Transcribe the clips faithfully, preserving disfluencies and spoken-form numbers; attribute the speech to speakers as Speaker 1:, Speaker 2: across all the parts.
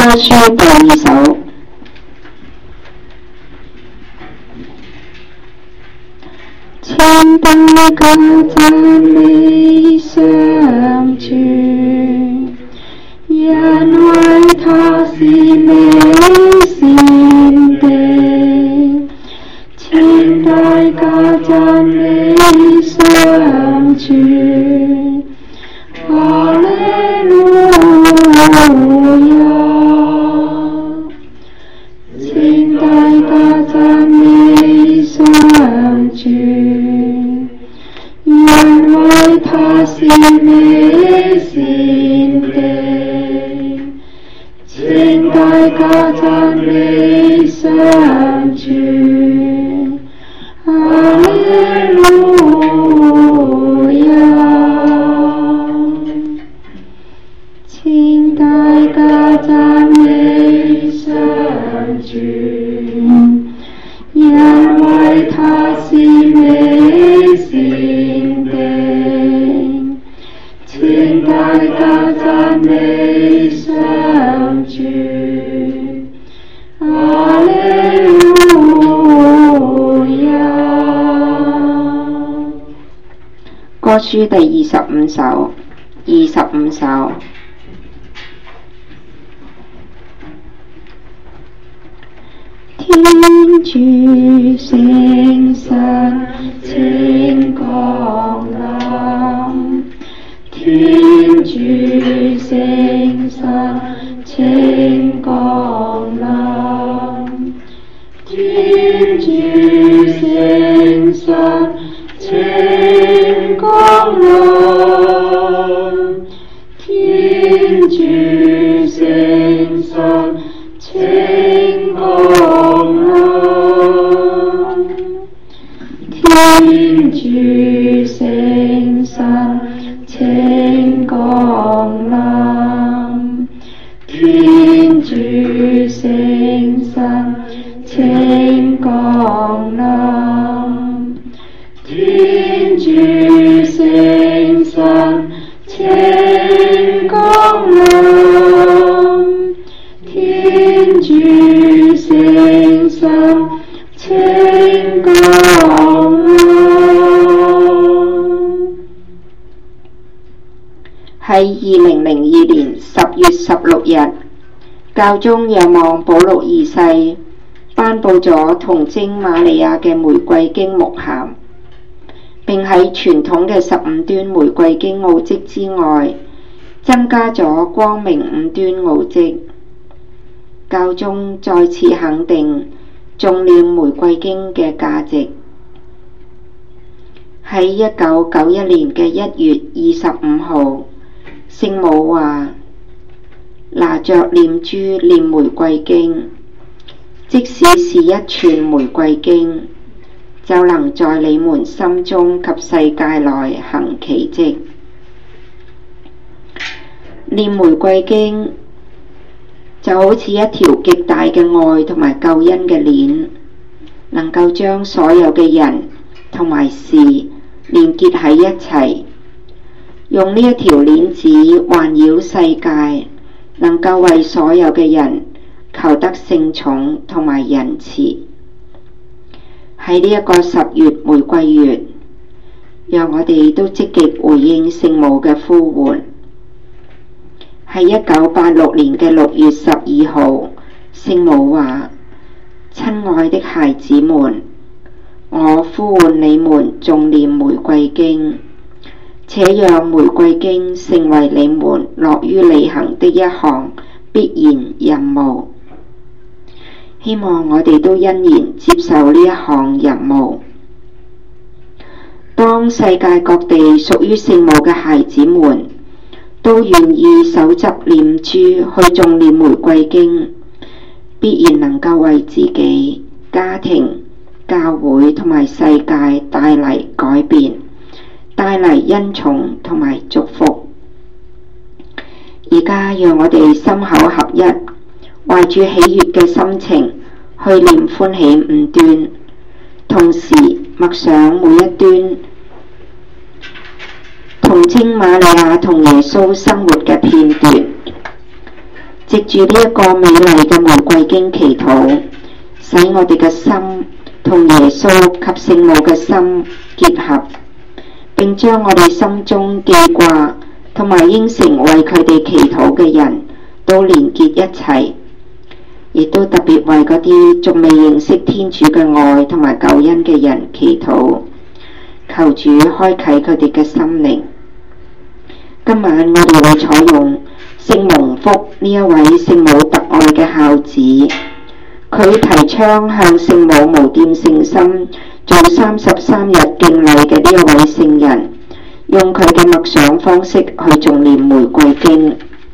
Speaker 1: 書第二首。千代歌讚美上主，因為他是美善的。千代歌讚美上主，哈利路亞。千代歌讚美上主，因為他是美善的。千代歌讚美上主，哈利路亞。千代歌讚美上主，因為他是美善的。千代歌讚美上主，哈利路亞。歌書第二十五首。二十五首。天主聖神請降臨，天主聖神請降臨，天主聖神請降臨，天主聖神請降臨，天主聖神請降臨，天主聖神請降臨，天主聖神請降臨，天主聖神請降臨。喺二零零二年十月十六日，教宗若望保祿二世頒布咗童貞瑪利亞嘅玫瑰經牧函，並喺傳統嘅十五端玫瑰經奧蹟之外，增加咗光明五端奧蹟。教宗再次肯定誦念玫瑰經嘅價值。喺一九九一年嘅一月二十五號，聖母話：拿着念珠念玫瑰經，即使是一串玫瑰經，就能在你們心中及世界內行奇蹟。念玫瑰經就好似一條極大嘅愛同埋救恩嘅鏈，能夠將所有嘅人同埋事連結喺一齊，用呢一條鏈子環繞世界，能夠為所有嘅人求得聖寵同埋仁慈。喺呢一個十月玫瑰月，讓我哋都積極回應聖母嘅呼喚。喺一九八六年嘅六月十二號，聖母話：親愛的孩子們，我呼喚你們誦念玫瑰經，且讓玫瑰經成為你們樂於履行的一項必然任務。希望我哋都欣然接受呢一項任務。當世界各地屬於聖母嘅孩子們都願意手執念珠去誦念玫瑰經，必然能夠為自己、家庭、教會同埋世界帶嚟改變，帶嚟恩寵同埋祝福。而家讓我哋心口合一，懷住喜悅嘅心情去念歡喜五端，同時默想每一端童貞瑪利亞同耶穌生活嘅片段。 藉住呢一個美麗嘅玫瑰經祈禱，使我哋嘅心同耶穌及聖母嘅心結合，並將我哋心中記掛同埋應承為佢哋祈禱嘅人都連結一齊，亦都特別為嗰啲仲未認識天主嘅愛同埋救恩嘅人祈禱，求主開啟佢哋嘅心靈。今晚我哋會採用聖蒙福呢一位聖母特愛嘅孝子，佢提倡向聖母無玷聖心做三十三日敬禮嘅呢一位聖人，用佢嘅默想方式去誦念玫瑰經。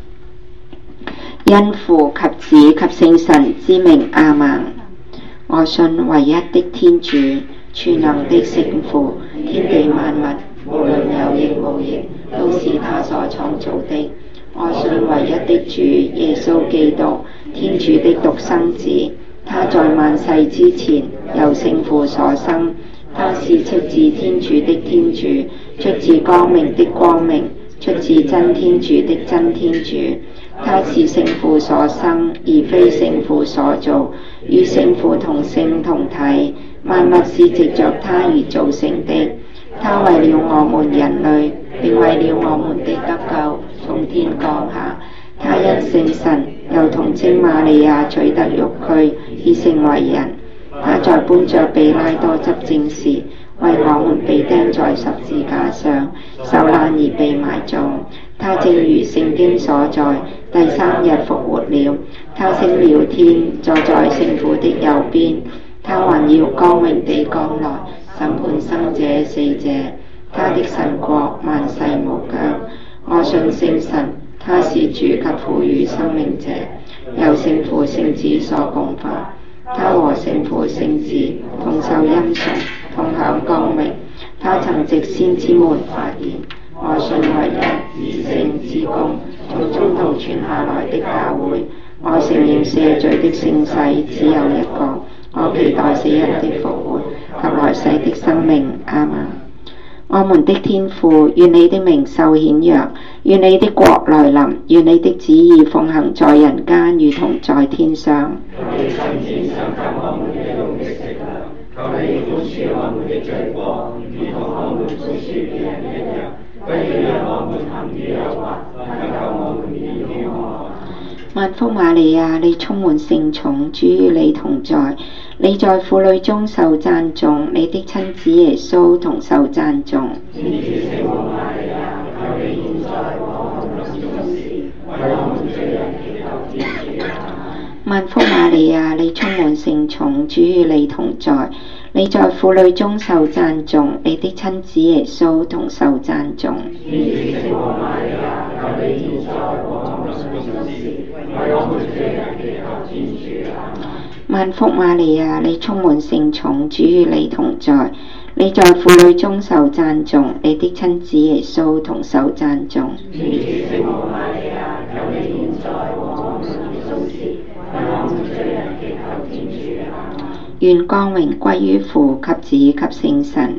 Speaker 1: 因父及子及聖神之名，阿們。我信唯一的天主，全能的聖父，天地萬物，無論有形無形，都是他所創造的。我信唯一的主耶穌基督，天主的獨生子，他在萬世之前由聖父所生，他是出自天主的天主，出自光明的光明，出自真天主的真天主。他是聖父所生，而非聖父所造，與聖父同性同體，萬物是藉着他而造成的。他為了我們人類，並為了我們的得救，從天降下。他因聖神又同聖瑪利亞取得肉軀，而成為人。他在本着彼拉多執政時，為我們被釘在十字架上，受難而被埋葬。他正如聖經所在，第三日復活了。他升了天，坐在聖父的右邊。他還要光榮地降來，審判生者死者。他的神國萬世無疆。我信聖神，他是主及賦予生命者，由聖父聖子所共發。他和聖父聖子同受欽崇，同享光榮。他曾藉先知們發言。我信唯一至聖至公，從中途傳下來的教會。我承認赦罪的聖洗只有一個。我期待死人的復活及來世的生命。阿們。我們的天父，願你的名受顯揚，願你的國來臨，願你的旨意奉行在人間，如同在天上。求你親自賞給我們日用的食糧，求你寬恕我們的罪過，如同我們寬恕別人一樣，不要讓我們陷於誘惑，但救我們免於惡。萬福瑪利亞，你充滿聖寵，主與你同在，你在婦女中受讚頌，你的親子耶穌同受讚頌。天主聖母瑪利亞，求你現在和我們臨終時，為我們罪人祈求天主。萬福瑪利亞，你充滿聖寵，主與你同在，你在婦女中受讚頌，你的親子耶穌同受讚頌。天主聖母瑪利亞，求你現在和我們臨終時，為我們罪人祈求天主。萬福瑪利亞，你充滿聖寵，主與你同在，你在婦女中受讚頌，你的親子耶穌同受讚頌。天主聖母瑪利亞，求你現在和我們臨終時，為我們罪人祈求天主。願光榮歸於父及子及聖神。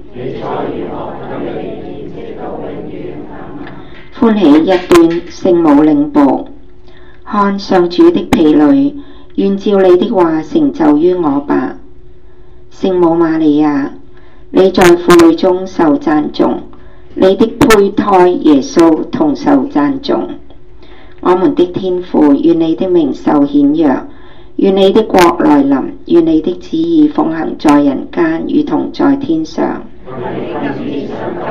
Speaker 1: 歡喜一端，聖母領報。看上主的婢女，願照你的話成就於我吧。聖母瑪利亞，你在婦女中受讚頌，你的胚胎耶穌同受讚頌。我們的天父，願你的名受顯揚，願你的國來臨，願你的旨意奉行在人間，如同在天上。求你寬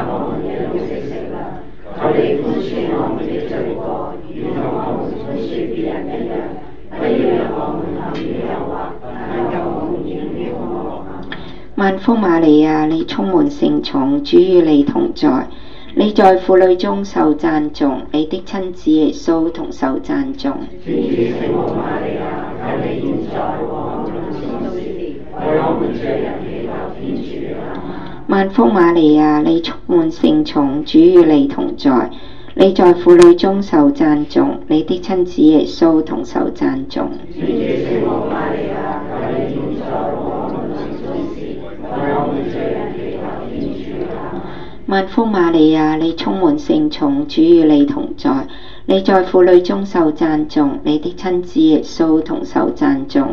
Speaker 1: 恕我們的罪過，如同我們寬恕別人一樣，不要讓我們陷於誘惑，但救我們免於惡。萬福瑪利亞，你充滿聖寵，主與你同在，你在婦女中受讚頌，你的親子耶穌同受讚頌。天主聖母瑪利亞，求你現在和我們臨終時，為我們罪人祈求天主。萬福瑪利亞，你充滿聖寵，主與你同在，你在婦女中受讚頌，你的親子耶穌同受讚頌。天主聖母瑪利亞，求你現在和我們臨終時，為我們罪人祈求天主。萬福瑪利亞，你充滿聖寵，主與你同在， 你在婦女中受讚頌，你的親子耶穌同受讚頌。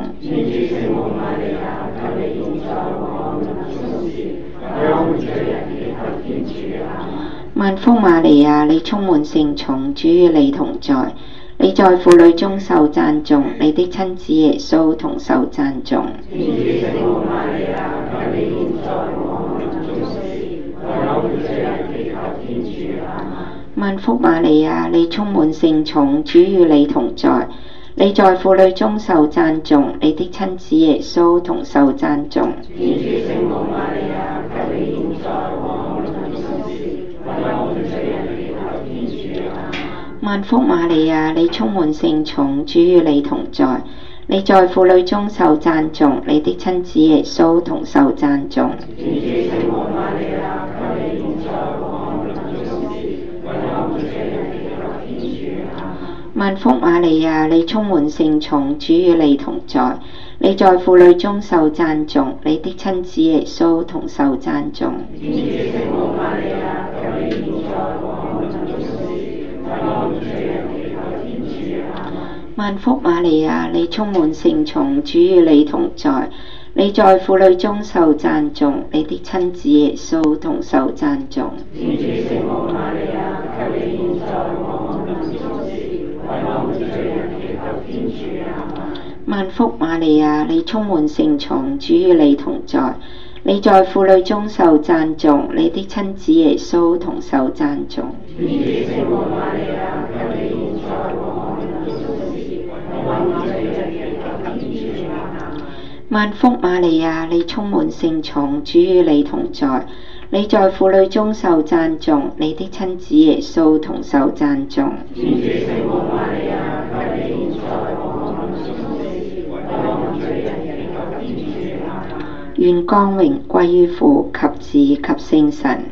Speaker 1: 萬福瑪利亞，你充滿聖寵，主與你同在。你在婦女中受讚頌，你的親子耶穌同受讚頌。萬福瑪利亞，你充滿聖寵，主與你同在。你在婦女中受讚頌，你的親子耶穌同受讚頌。萬福瑪利亞，你充滿聖寵，主與你同在。你在婦女中受讚頌，你的親子耶穌同受讚頌。萬福瑪利亞，你充滿聖寵，主與你同在。你在婦女中受讚頌，你的親子耶穌同受讚頌。萬福瑪利亞，你充滿聖寵，主與你同在。你在婦女中受讚頌，你的親子耶穌同受讚頌。萬福瑪利亞，你充滿聖寵，主與你同在。你在婦女中受讚頌，你的親子耶穌同受讚頌。萬福瑪利亞，你充滿聖寵，主與你同在。你在婦女中受讚頌，你的親子耶穌同受讚頌。願光榮歸於父及子及聖神。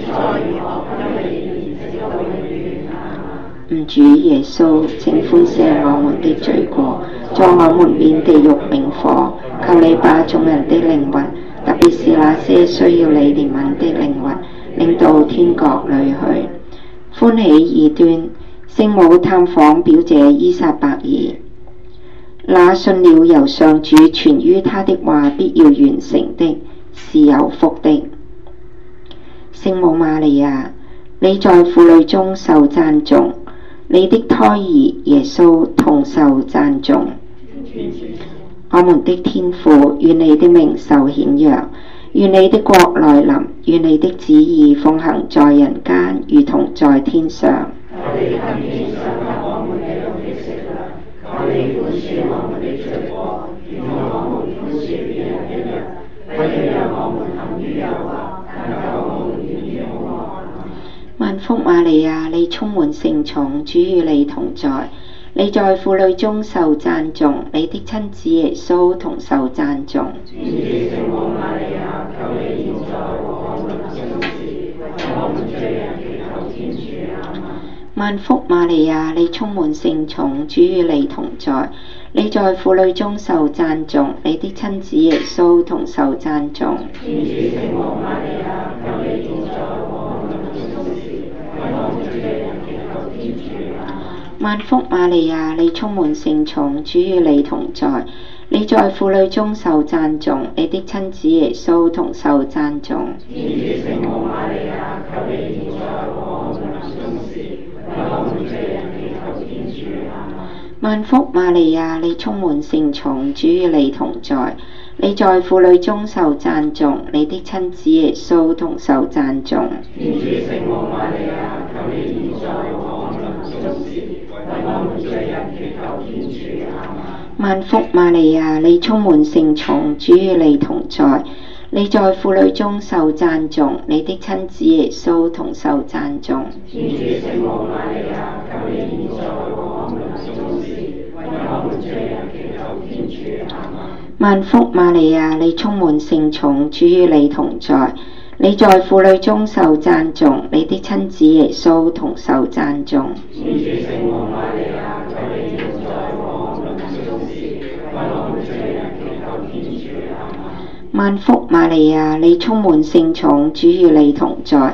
Speaker 1: 吾主耶穌，請寬赦我們的罪過，在我們免地獄冥火。求你把眾人的靈魂，特別是那些需要你憐憫的靈魂，領到天國裏去。歡喜二端，聖母探訪表姐依撒伯爾。那信了由上主傳於他的話必要完成的，是有福的。聖母瑪利亞，你在婦女中受讚頌，你的胎兒耶穌同受讚頌。我們的天父，願你的名受顯揚，願你的國來臨，願你的旨意奉行在人間，如同在天上。萬福瑪利亞，你充滿聖寵，主與你同在。你在婦女中受讚頌，你的親子耶穌同受讚頌。萬福瑪利亞，你充滿聖寵，主與你同在。你在婦女中受讚頌，你的親子耶穌同受讚頌。萬福瑪利亞，你充滿聖寵，主與你同在。你在婦女中受讚頌，你的親子耶穌同受讚頌。萬福瑪利亞，你充滿聖寵，主與你同在。你在婦女中受讚頌，你的親子耶穌同受讚頌。萬福瑪利亞，你充滿聖寵，主與你同在。你在婦女中受讚頌，你的親子耶穌同受讚頌。萬福瑪利亞，你充滿聖寵，主與你同在。你在婦女中受讚頌，你的親子耶穌同受讚頌。萬福瑪利亞，你充滿聖寵，主與你同在。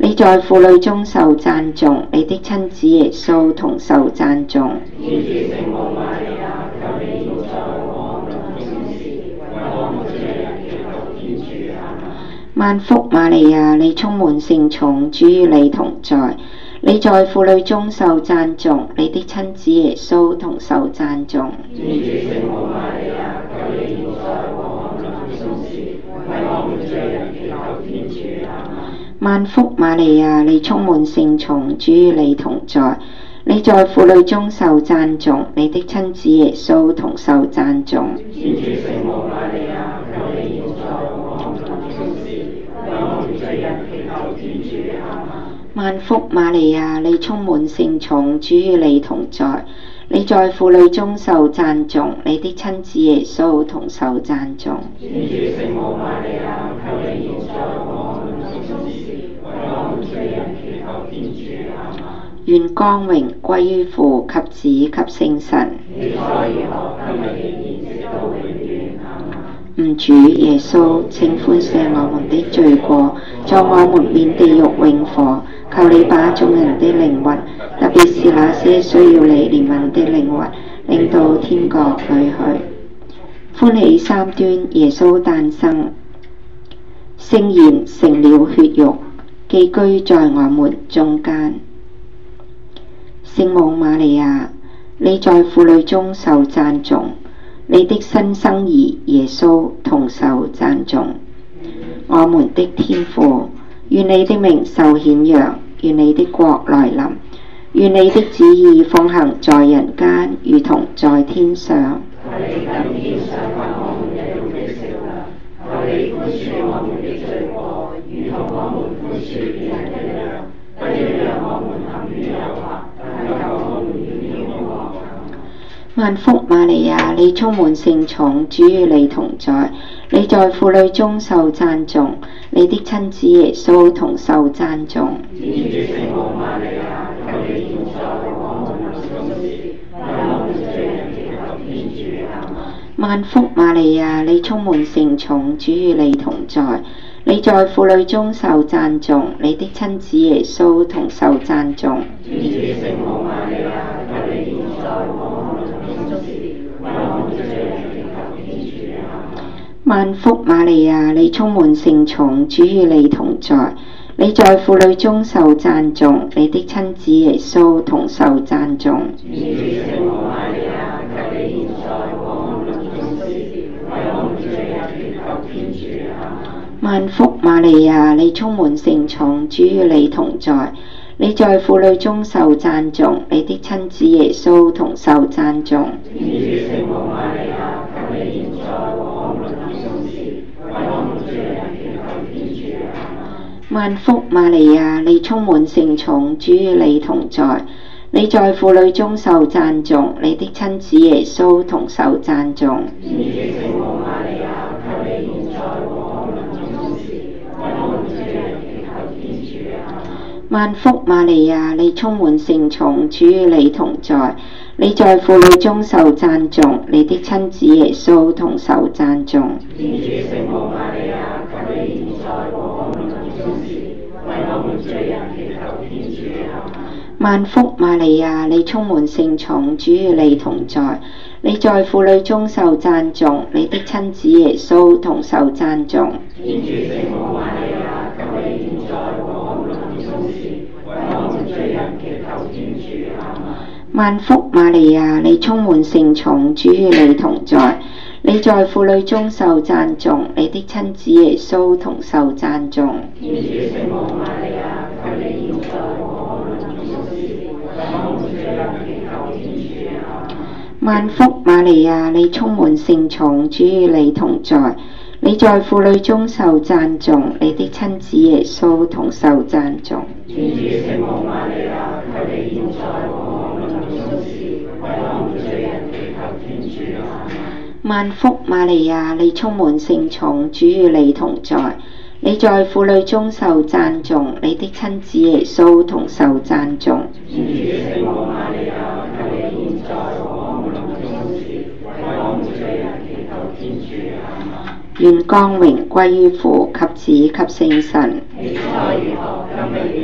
Speaker 1: 你在婦女中受讚頌，你的親子耶穌同受讚頌。
Speaker 2: 天主聖母瑪利亞，求你現在我們臨終時，為我們罪人祈求天主。阿們。
Speaker 1: 萬福瑪利亞，你充滿聖寵，主與你同在。你在婦女中受讚頌，你的親子耶穌同受讚頌。
Speaker 2: 天主聖母瑪利亞，求你現在我們臨終時，為我們罪人祈求天主。阿們。
Speaker 1: 萬福瑪利亞，你充滿聖寵，主與你同在。你在婦女中受讚頌，你的親子耶穌同受讚頌。
Speaker 2: 天主聖母瑪利亞，求你現在我們臨終時，為我們罪人祈求天主。阿們。
Speaker 1: 萬福瑪利亞，你充滿聖寵，主與你同在。你在婦女中受讚頌，你的親子耶穌同受讚頌。
Speaker 2: 天主聖母瑪利亞，求你現在我們臨終時，為我們罪人祈求天主。阿們。
Speaker 1: 願光榮歸於父及子及聖神。
Speaker 2: 起初如何，今日亦然，直到永遠。阿們。
Speaker 1: 吾主耶穌，請寬赦我們的罪過，在我們免地獄永火。求你把眾人的靈魂，特別是那些需要你憐憫的靈魂，領到天國裏去。歡喜三端，耶穌誕生，聖言成了血肉，寄居在我們中間。聖母瑪利亞，你在婦女中受讚頌，你的新生兒耶穌同受讚頌。我們的天父，願你的名受顯揚，願你的國來臨，願你的旨意奉行在人間，如同在天上。
Speaker 2: 求你今天賞給我們日用的食糧，求你寬恕我們的罪過，如同我們寬恕別人一樣，不要讓我們陷於誘惑，但救我們於兇惡。
Speaker 1: 萬福瑪利亞，你充滿聖寵，主與你同在。你在婦女中受讚頌，你的親子耶穌同受讚頌。
Speaker 2: 天主聖母瑪利亞，求你現在我們臨終時，為我們罪人祈求天主。阿們。
Speaker 1: 萬福瑪利亞，你充滿聖寵，主與你同在。你在婦女中受讚頌，你的親子耶穌同受讚頌。
Speaker 2: 天主聖母瑪利亞，求你現在我們臨終時，為我們罪人祈求天主。阿們。
Speaker 1: 萬福瑪利亞，你充滿聖寵，主與你同在。你在婦女中受讚頌，你的親子耶穌同受讚頌。
Speaker 2: 天主聖母瑪利亞，求你現在我們臨終時，為我們罪人祈求天主。阿們。
Speaker 1: 萬福瑪利亞，你充滿聖寵，主與你同在。你在婦女中受讚頌，你的親子耶穌同受讚頌。
Speaker 2: 天主聖母瑪利亞，求你現在我們臨終時，為我們罪人祈求天主。阿們。
Speaker 1: 萬福瑪利亞，你充滿聖寵，主與你同在。你在婦女中受讚頌，你的親子耶穌同受讚頌。
Speaker 2: 天主聖母瑪利亞，求你現在我們臨終時，為我們罪人祈求天主。阿們。
Speaker 1: 萬福瑪利亞，你充滿聖寵，主與你同在。你在婦女中受讚頌，你的親子耶穌同受讚頌。
Speaker 2: 天主聖母瑪利亞，求你現在我們臨終時，為我們罪人祈求天主。阿們。
Speaker 1: 萬福瑪利亞，你充滿聖寵，主與你同在。你在婦女中受讚頌，你的親子耶穌同受讚頌。
Speaker 2: 天主聖母瑪利亞，求你現在我們臨終時，為我們罪人祈求天主。阿們。
Speaker 1: 萬福瑪利亞，你充滿聖寵，主與你同在。你在婦女中受讚頌，你的親子耶穌同受讚頌。
Speaker 2: 天主聖母瑪利亞，求你現在我們臨終時，為我們罪人祈求天主。阿們。
Speaker 1: 萬福瑪利亞，你充滿聖寵，主與你同在。你在婦女中受讚頌，你的親子耶穌同受讚頌。
Speaker 2: 天主聖母瑪利亞，求你現在我們臨終時，為我們罪人祈求天主。阿們。
Speaker 1: 萬福瑪利亞，你充滿聖寵，主與你同在。你在婦女中受讚頌，你的親子耶穌同受讚頌。
Speaker 2: 天主聖母瑪利亞，求你現在我們臨終時，為我們罪人祈求天主。阿們。
Speaker 1: 願光榮歸於父及子及聖神。
Speaker 2: 起初如何，今日亦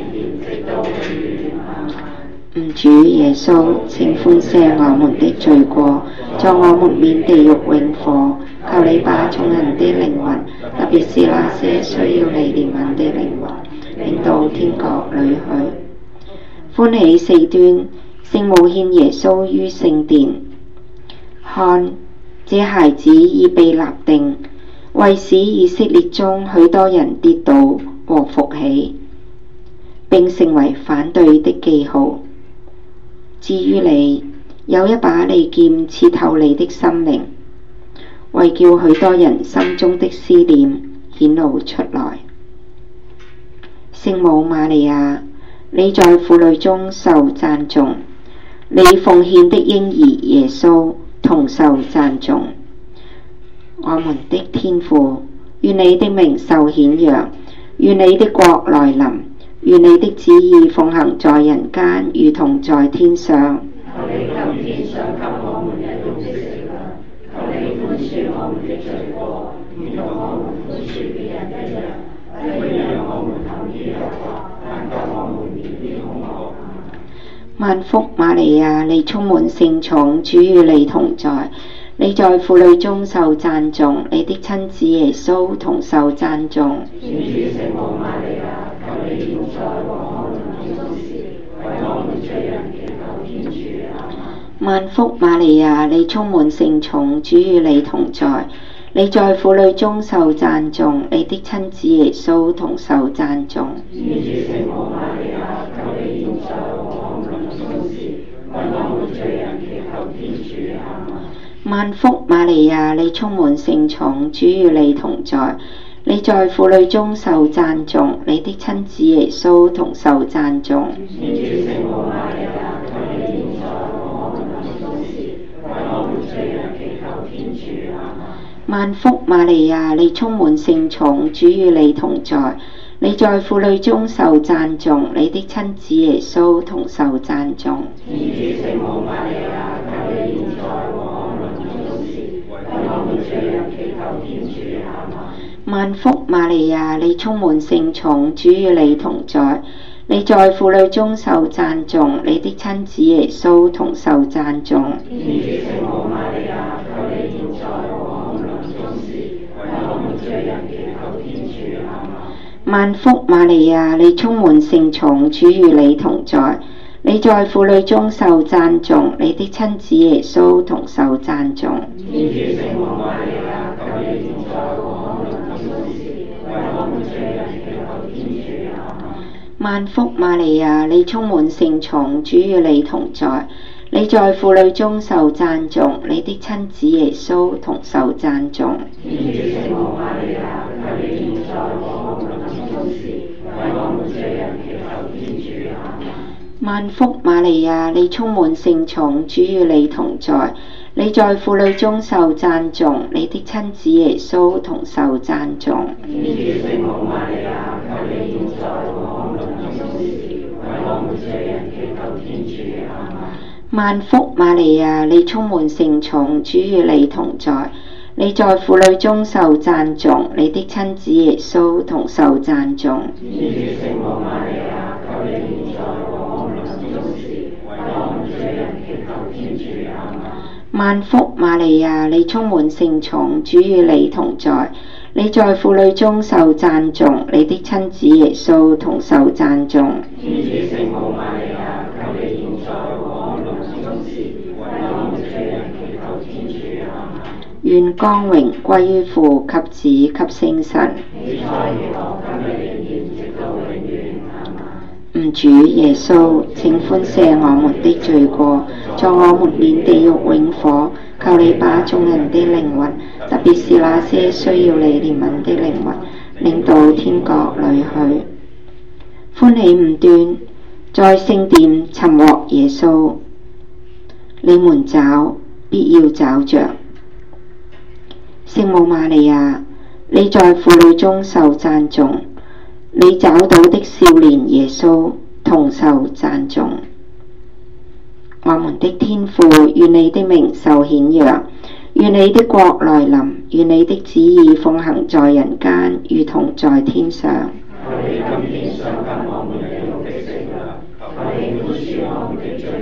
Speaker 1: 主耶穌，請寬赦我們的罪過，在我們免地獄永火。求你把眾人的靈魂，特別是那些需要你憐憫的靈魂，領到天國裏去。歡喜四端，聖母獻耶穌於聖殿。看，這孩子已被立定，為使以色列中許多人跌倒和復起，並成為反對的記號。至於你，有一把利劍刺透你的心靈，為叫許多人心中的思念顯露出來。聖母瑪利亞，你在婦女中受讚頌，你奉獻的嬰兒耶穌同受讚頌。我們的天父，願你的名受顯揚，願你的國來臨，願你的旨意奉行在人間，如同在天上。
Speaker 2: 求你今天賞給我們日用的食糧，求你寬恕我們的罪過，如同我們寬恕別人一樣，不要讓我們陷於誘惑，但救我們免於兇惡。
Speaker 1: 萬福瑪利亞，你充滿聖寵，主與你同在，你在婦女中受讚頌，你的親子耶穌同受讚頌。
Speaker 2: 天主聖母瑪利亞，求你現在和我們臨終時，為我們罪人祈求天主。
Speaker 1: 萬福瑪利亞，你充滿聖寵，主與你同在，你在婦女中受讚頌，你的親子耶穌同受讚頌。
Speaker 2: 天主聖母瑪利亞，求你現在和我們臨終時，為我們罪人祈求天主。阿們。
Speaker 1: 萬福瑪利亞，你充滿聖寵，主與你同在，你在婦女中受讚頌，你的親子耶穌同受讚頌。
Speaker 2: 天主聖母瑪利亞，求你現在和我們臨終時，為我們罪人祈求天主。阿們。
Speaker 1: 萬福瑪利亞，你充滿聖寵，主與你同在，你在婦女中受讚頌，你的親子耶穌同受讚頌。
Speaker 2: 天主聖母瑪利亞，求你現在和我們臨終時，為我們罪人祈求天主。阿們。
Speaker 1: 萬福瑪利亞，你充滿聖寵，主與你同在，你在婦女中受讚頌，你的親子耶穌同受讚頌。
Speaker 2: 天主聖母瑪利亞，求你現在和我們臨終時，為我們罪人祈求天主。阿們。
Speaker 1: 萬福瑪利亞，你充滿聖寵，主與你同在，你在婦女中受讚頌，你的親子耶穌同受讚頌。
Speaker 2: 天主聖母瑪利亞，求你現在和我們臨終時，為我們罪人祈求天主。阿們。
Speaker 1: 萬福瑪利亞，你充滿聖寵，主與你同在，你在婦女中受讚頌，你的親子耶穌同受讚頌。
Speaker 2: 天主聖母瑪利亞，求你現在和我們臨終時，為我們罪人祈求天主。阿們。
Speaker 1: 萬福瑪利亞，你充滿聖寵，主與你同在，你在婦女中受讚頌，你的親子耶穌同受讚頌。
Speaker 2: 天主聖母瑪利亞，求你現在和我們臨終時，為我們罪人祈求天主。阿們。
Speaker 1: 萬福瑪利亞，你充滿聖寵，主與你同在，你在婦女中受讚頌，你的親子耶穌同受讚頌。
Speaker 2: 天主聖母瑪利亞，求你現在和我們臨終時，為我們罪人祈求天主。阿們。
Speaker 1: 萬福瑪利亞，你充滿聖寵，主與你同在，你在婦女中受讚頌，你的親子耶穌同受讚頌。
Speaker 2: 天主聖母瑪利亞，求你現在和我們臨終時，為我們罪人祈求天主。阿們。
Speaker 1: 願光榮歸於父及子及聖神。
Speaker 2: 起初如何，今日仍然，直到永遠。阿們。
Speaker 1: 吾主耶穌，請寬赦我們的罪過，在我們免地獄永火。求你把眾人的靈魂，特別是那些需要你憐憫的靈魂，領到天國裏去。歡喜五端，在聖殿尋獲耶穌，你們找，必要找着。聖母瑪利亞，你在婦女中受讚頌，你找到的少年耶穌同受讚頌。我們的天父，願你的名受顯揚，願你的國來臨，願你的旨意奉行在人間，如同在天上。
Speaker 2: 求你今天賞給我們日用的食糧，求你寬恕我們的罪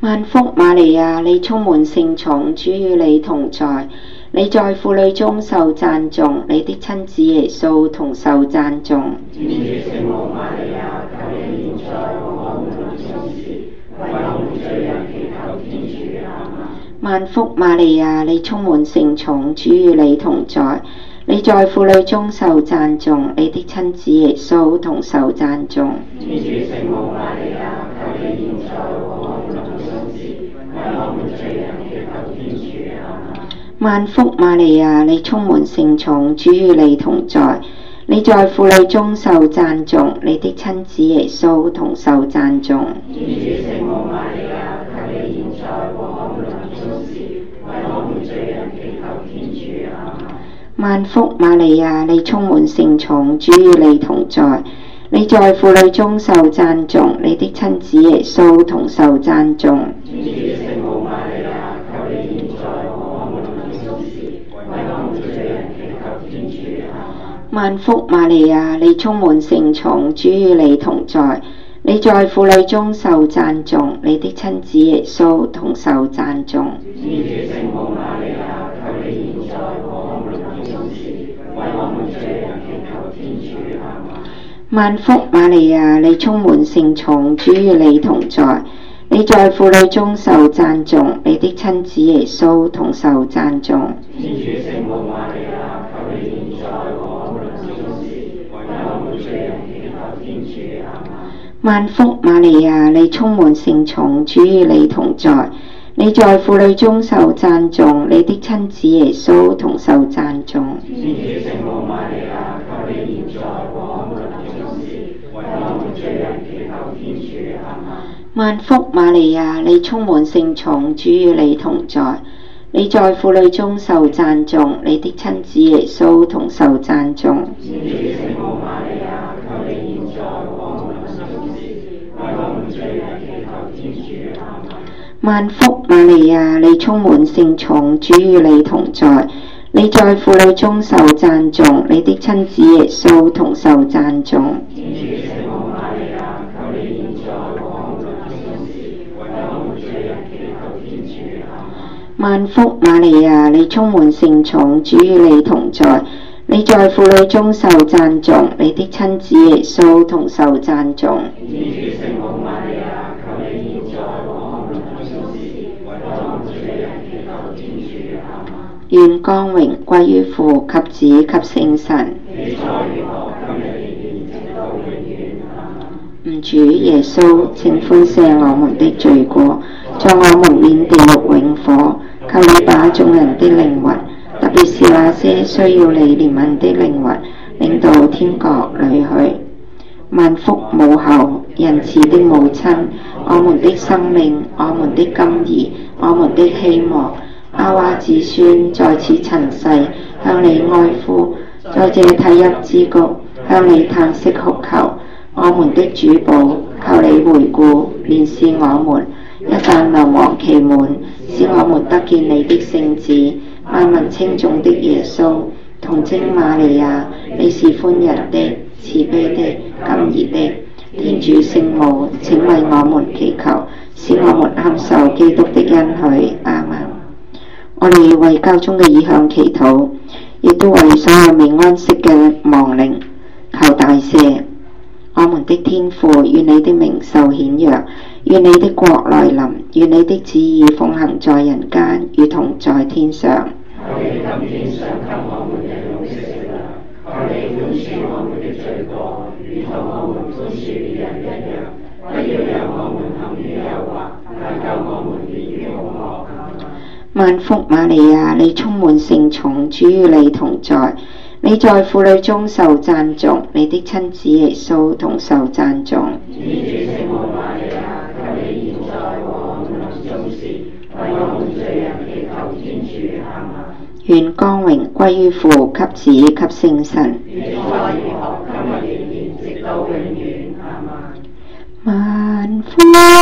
Speaker 1: 萬福瑪利亞，你充滿聖寵，主與你同在，你在婦女中受讚頌，你的親子耶穌同受讚頌。
Speaker 2: 天主聖母瑪利亞，求你現在和我們臨終時，為我們罪人祈求天主。阿們。
Speaker 1: 萬福瑪利亞，你充滿聖寵，主與你同在，你在婦女中受讚頌，你的親子耶穌同受讚頌。
Speaker 2: 天主聖母瑪利亞，求你現在和我們臨終時，為我們罪人祈求天主。阿們。
Speaker 1: 萬福瑪利亞，你充滿聖寵，主與你同在，你在婦女中受讚頌，你的親子耶穌同受讚頌。
Speaker 2: 天主聖母瑪利亞，求你現在和我們臨終時，為我們罪人祈求天主。阿們。
Speaker 1: 萬福瑪利亞，你充滿聖寵，主與你同在，你在婦女中受讚頌，你的親子耶穌同受讚頌。
Speaker 2: 天主聖母瑪利亞，求你現在和我們臨終時，為我們罪人祈求天主。阿們。
Speaker 1: 萬福瑪利亞，你充滿聖寵，主與你同在，你在婦女中受讚頌，你的親子耶穌同受讚頌。
Speaker 2: 天主聖母瑪利亞，求你現在和我們臨終時，為我們罪人祈求天主。阿們。
Speaker 1: 萬福瑪利亞，你充滿聖寵，主與你同在，你在婦女中受讚頌，你的親子耶穌同受讚頌。
Speaker 2: 天主聖母瑪利亞，求你現在和我們臨終時，為我們罪人祈求天主。阿們。
Speaker 1: 萬福瑪利亞，你充滿聖寵，主與你同在，你在婦女中受讚頌，你的親子耶穌同受讚頌。
Speaker 2: 天主聖母瑪利亞，求你現在和我們臨終時，為我們罪人祈求天主。阿們。
Speaker 1: 萬福瑪利亞，你充滿聖寵，主與你同在，你在婦女中受讚頌，你的親子耶穌同受讚頌。
Speaker 2: 天主聖母瑪利亞，求你現在和我們臨終時，為我們罪人祈求天主。阿們。
Speaker 1: 萬福瑪利亞，你充滿聖寵，主與你同在，你在婦女中受讚頌，你的親子耶穌同受讚頌。
Speaker 2: 天主聖母瑪利亞，求你現在和我們臨終時，為我們罪人祈求天主。阿們。
Speaker 1: 萬福瑪利亞，你充滿聖寵，主與你同在，你在婦女中受讚頌，你的親子耶穌同受讚頌。
Speaker 2: 天主聖母瑪利亞，求你現在和我們臨終時，為我們罪人祈求天主。阿們。
Speaker 1: 願光榮歸於父及子及聖神。
Speaker 2: 起初如何，今日亦然，直到永遠。阿們。
Speaker 1: 吾主耶穌，請寬赦我們的罪過，在我們免地獄永火。求你把眾人的靈魂，特別是那些需要你憐憫的靈魂，領到天國裏去。萬福母后，仁慈的母親，我們的生命，我們的甘飴，我們的希望。阿娃子孫在此塵世，向你哀呼，在這體泣之谷，向你嘆息哭求。我們的主保，求你回顧憐視我們，一旦流亡期滿，使我們得見你的聖子，萬民稱頌的耶穌。童貞瑪利亞，你是寬仁的、慈悲的、甘飴的天主聖母，請為我們祈求，使我們堪受基督的恩許。阿們。我哋為教宗嘅意向祈禱，亦都為所有未安息嘅亡靈求大赦。我們的天父，願你的名受顯揚，願你的國來臨，願你的旨意奉行在人間，如同在天上。
Speaker 2: 求你今天賞給我們日用的食糧，求你寬恕我們的罪過，如同我們寬恕別人一樣，不要讓我們陷於誘惑，但救我們免於兇惡。
Speaker 1: 萬福瑪利亞，你充滿聖寵，主與你同在，你在婦女中受讚頌，你的親子耶穌同受讚頌。
Speaker 2: 天主聖母瑪利亞，求你現在和我們臨終時，為我們罪人祈求天主。阿們。
Speaker 1: 願光榮歸於父及子及聖神。
Speaker 2: 如初如何，今日亦然，直到永遠。阿們。
Speaker 1: 萬福，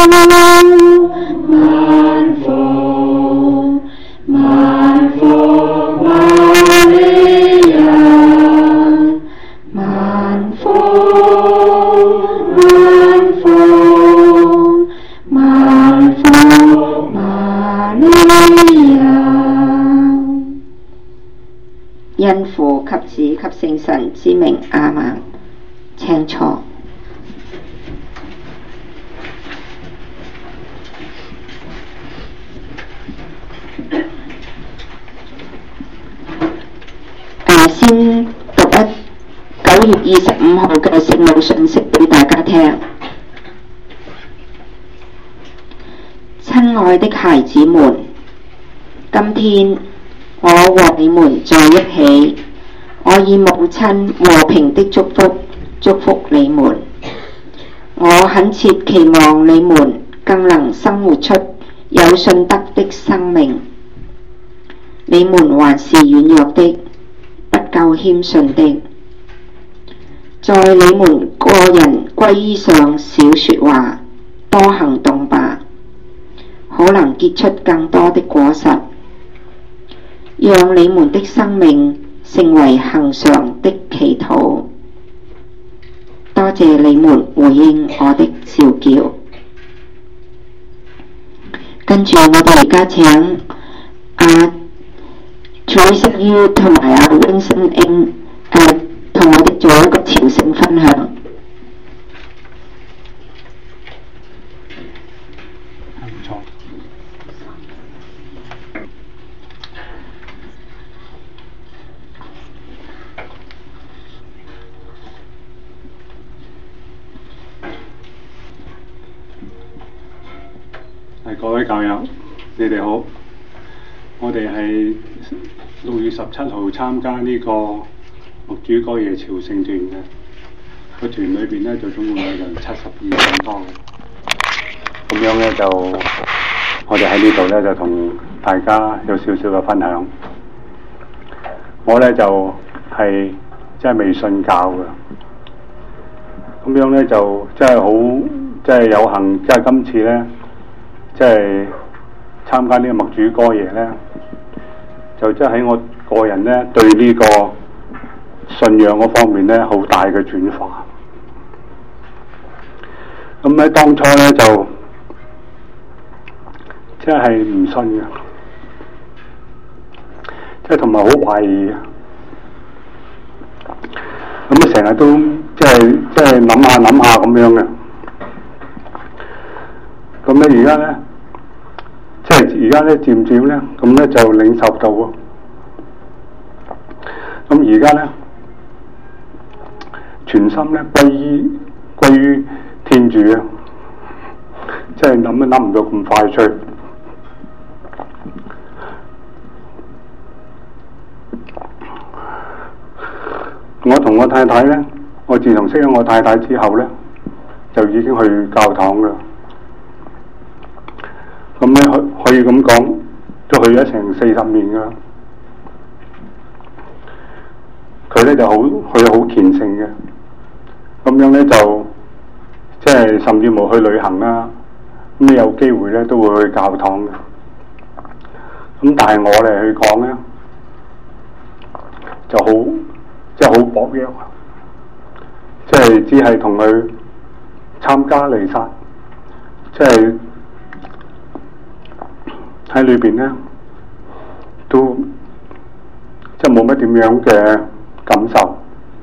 Speaker 1: 萬福，萬福瑪利亞，萬福，萬福，萬福。 及聖神之名，阿們。請坐。誒，先讀一九月二十五號嘅聖母信息俾大家聽。親愛的孩子們，今天我和你們在一起，我以母親和平的祝福祝福你們。我懇切期望你們更能生活出有信德的生命。你們還是軟弱的，不夠謙遜的，在你們個人歸依上少說話，多行動吧，可能結出更多的果實，讓你們的生命成為恆常的祈禱。多謝你們回應我的召叫。跟住我哋而家請阿 Teresa Yu 同埋阿 Vincent Ng 誒同我哋做一個朝聖分享。
Speaker 3: 唔錯。係各位教友，你哋好。我哋係六月十七號參加呢個默主哥耶朝聖團嘅，個團裏邊咧就總共有人七十二咁多嘅。咁樣咧就我哋喺呢度咧就同大家有少少嘅分享。我咧就係即係未信教嘅，咁樣咧就即係好即係有幸，即係今次咧即係參加呢個默主哥耶咧，就即係喺我個人咧對呢個信仰嗰方面咧好大嘅轉化。咁喺當初咧就即係唔信嘅，即係同埋好懷疑嘅。咁啊成日都即係即係諗下諗下咁樣嘅。咁咧而家咧，即係而家咧漸漸咧，咁咧就領受到喎。咁而家咧，全心咧歸於歸於天主啊！即係諗都諗唔到咁快脆。我同我太太咧，我自從識咗我太太之後咧，就已經去教堂啦。咁咧可可以咁講，都去咗成四十年噶。佢咧就好，佢好虔誠嘅。咁樣咧就即係甚至冇去旅行啦。咁你有機會咧都會去教堂嘅。咁但係我哋去講咧，就好即係好薄弱，即係只係同佢參加彌撒，即係喺裏邊咧都即係冇乜點樣嘅感受。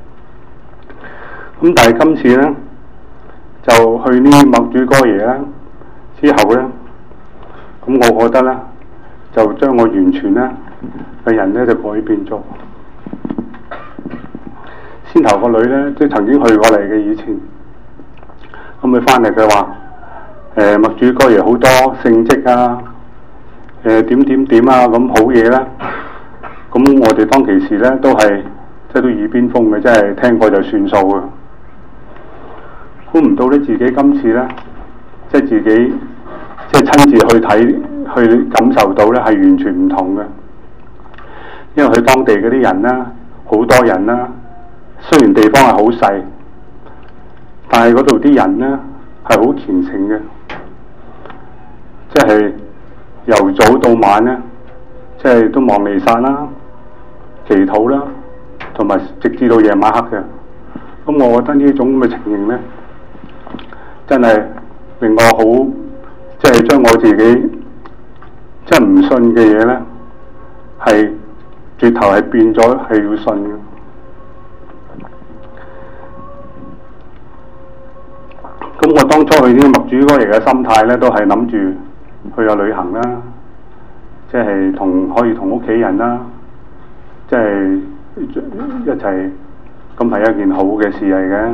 Speaker 3: 咁但係今次咧就去呢默主哥耶咧之後咧，咁我覺得咧就將我完全咧個人咧就改變咗。先頭個女咧都曾經去過嚟嘅以前，咁佢翻嚟佢話誒默主哥耶好多聖蹟啊，誒、呃、點點點啊咁好嘢啦。咁我哋當其時咧都係即係都耳邊風嘅，即係聽過就算數嘅。估唔到咧自己今次咧，即係自己即係親自去睇去感受到咧係完全唔同嘅。因為佢當地嗰啲人啦，好多人啦，雖然地方係好細，但係嗰度啲人咧係好虔誠嘅，即係由早到晚咧，即係都望彌撒啦、祈禱啦，同埋直至到夜晚黑嘅。咁我覺得呢種咁嘅情形咧，真係令我好，即係將我自己即係唔信嘅嘢咧，係轉頭係變咗係要信嘅。 咁我當初去呢個默主哥爺嘅心態咧，都係諗住去下旅行啦，即係同可以同屋企人啦，即係一齊，咁係一件好嘅事嚟嘅。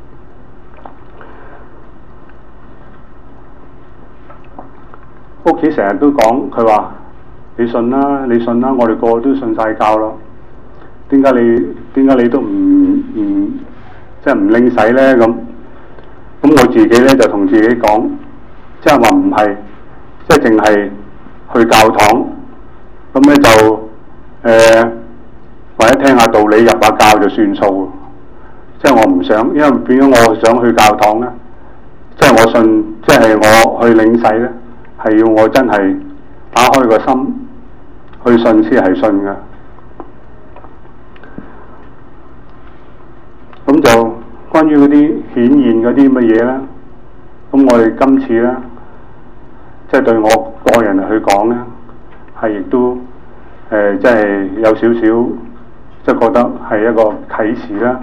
Speaker 3: 屋企成日都講，佢話你信啦，你信啦，我哋個個都信晒教咯。點解你點解你都唔唔即係唔領洗咧？咁咁我自己咧就同自己講，即係話唔係，即係淨係去教堂，咁咧就誒、呃、或者聽下道理入下教就算數。即係我唔想，因為變咗我想去教堂咧，即係我信，即係我去領洗咧，係要我真係打開個心去信先係信嘅。咁就關於嗰啲顯現嗰啲乜嘢咧，咁我哋今次咧，即係對我個人去講咧，係亦都誒，即係有少少，即係覺得係一個啟示啦。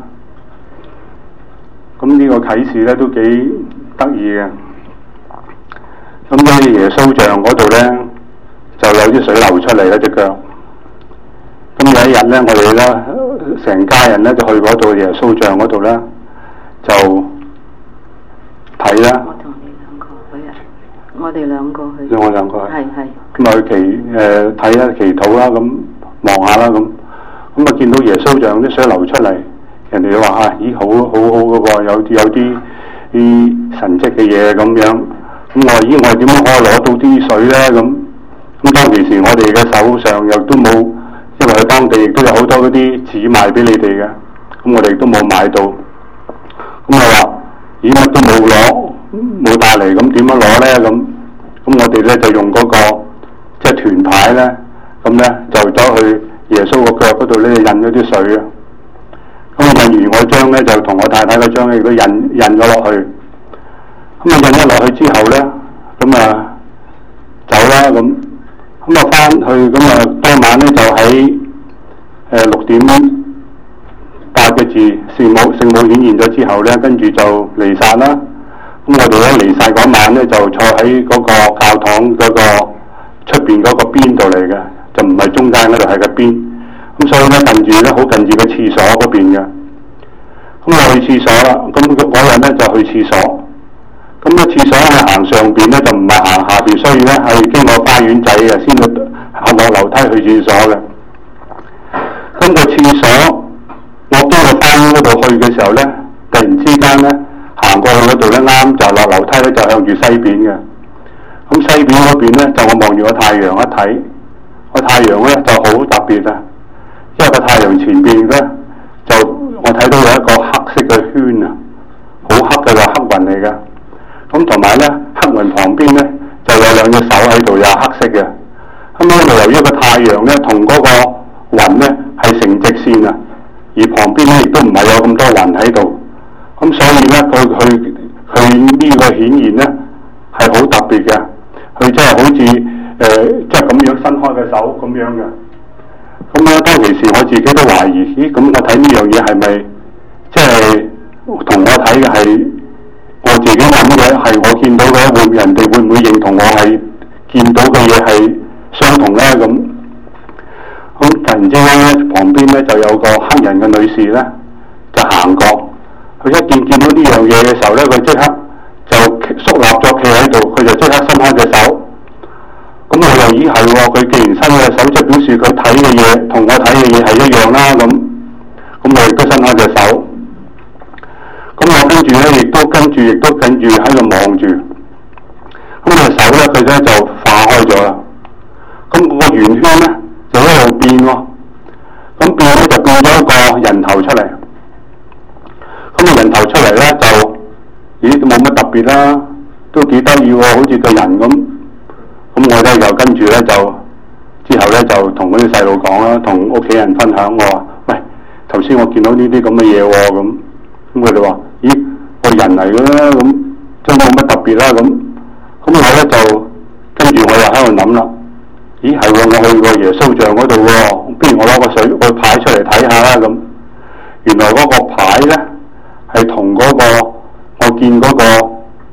Speaker 3: 咁呢個啟示咧都幾得意嘅。咁喺耶穌像嗰度咧，就有啲水流出嚟啦隻腳。咁有一日咧，我哋咧成家人咧就去嗰度耶穌像嗰度咧，就睇啦。
Speaker 4: 我同你兩個去啊！我哋兩個去。
Speaker 3: 我兩個去。
Speaker 4: 係係。
Speaker 3: 咁啊去祈誒睇下祈禱啦，咁望下啦，咁咁啊見到耶穌像啲水流出嚟，人哋都話啊，咦好好好嘅喎，有有啲啲神蹟嘅嘢咁樣。咁我話咦，我哋點樣可以攞到啲水咧？咁咁當其時我哋嘅手上又都冇，因為喺當地亦都有好多嗰啲紙賣俾你哋嘅，咁我哋都冇買到。咁我話咦，乜都冇攞，冇帶嚟，咁點樣攞咧？咁咁我哋咧就用嗰、那個即係團牌咧，咁咧就走去耶穌個腳嗰度咧印咗啲水啊。咁我印完我張咧，就同我太太嗰張咧亦都印印咗落去。咁啊印咗落去之後咧，咁啊走啦咁，咁啊翻去咁啊當晚咧就喺誒六點八個字聖母聖母顯現咗之後咧，跟住就彌撒啦。咁我哋咧彌撒嗰晚咧就坐喺嗰個教堂嗰個出邊嗰個邊度嚟嘅，就唔係中間嗰度，係個邊。咁所以咧近住咧好近住個廁所嗰邊嘅。咁我去廁所啦，咁嗰日咧就去廁所。咁咧廁所係行上邊咧，就唔係行下邊，所以咧係經過花園仔嘅，先去行落樓梯去廁所嘅。咁個廁所，我經過花園嗰度去嘅時候咧，突然之間咧行過去嗰度咧，啱就落樓梯咧就向住西邊嘅。咁西邊嗰邊咧就我望住個太陽一睇，個太陽咧就好特別啊！因為個太陽前邊咧就我睇到有一個黑色嘅圈啊，好黑嘅個黑雲嚟嘅。咁同埋咧黑雲旁邊咧就有兩隻手喺度，有黑色嘅。咁咧就由於個太陽咧同嗰個雲咧係成直線啊，而旁邊咧亦都唔係有咁多雲喺度。咁所以咧佢佢佢呢個顯現咧係好特別嘅，佢真係好似誒即係咁樣伸開嘅手咁樣嘅。咁咧當其時我自己都懷疑，咦咁我睇呢樣嘢係咪即係同我睇嘅係我自己諗嘅係我見到嘅，會人哋會唔會認同我係見到嘅嘢係相同咧？咁咁突然之間咧旁邊咧就有個黑人嘅女士咧就行過，佢一見見到呢樣嘢嘅時候咧，佢即刻就肅立咗企喺度，佢就即刻伸開隻手。咁我又咦係喎，佢既然伸開隻手，即係表示佢睇嘅嘢同我睇嘅嘢係一樣啦。咁咁我亦都伸開隻手。咁我跟住咧，亦都跟住，亦都跟住喺度望住。咁隻手咧，佢咧就化開咗啦。咁個圓圈咧就一路變喎。咁變咧就變咗一個人頭出嚟。咁個人頭出嚟咧就，咦冇乜特別啦，都幾得意喎，好似個人咁。咁我咧又跟住咧就，之後咧就同嗰啲細路講啦，同屋企人分享。我話：喂，頭先我見到呢啲咁嘅嘢喎，咁。咁佢哋話：咦，我人嚟嘅啦，咁真冇乜特別啦，咁咁我咧就跟住我又喺度諗啦。咦，係喎，我去過耶穌像嗰度喎，不如我攞個水個牌出嚟睇下啦。咁原來嗰個牌咧係同嗰個我見嗰個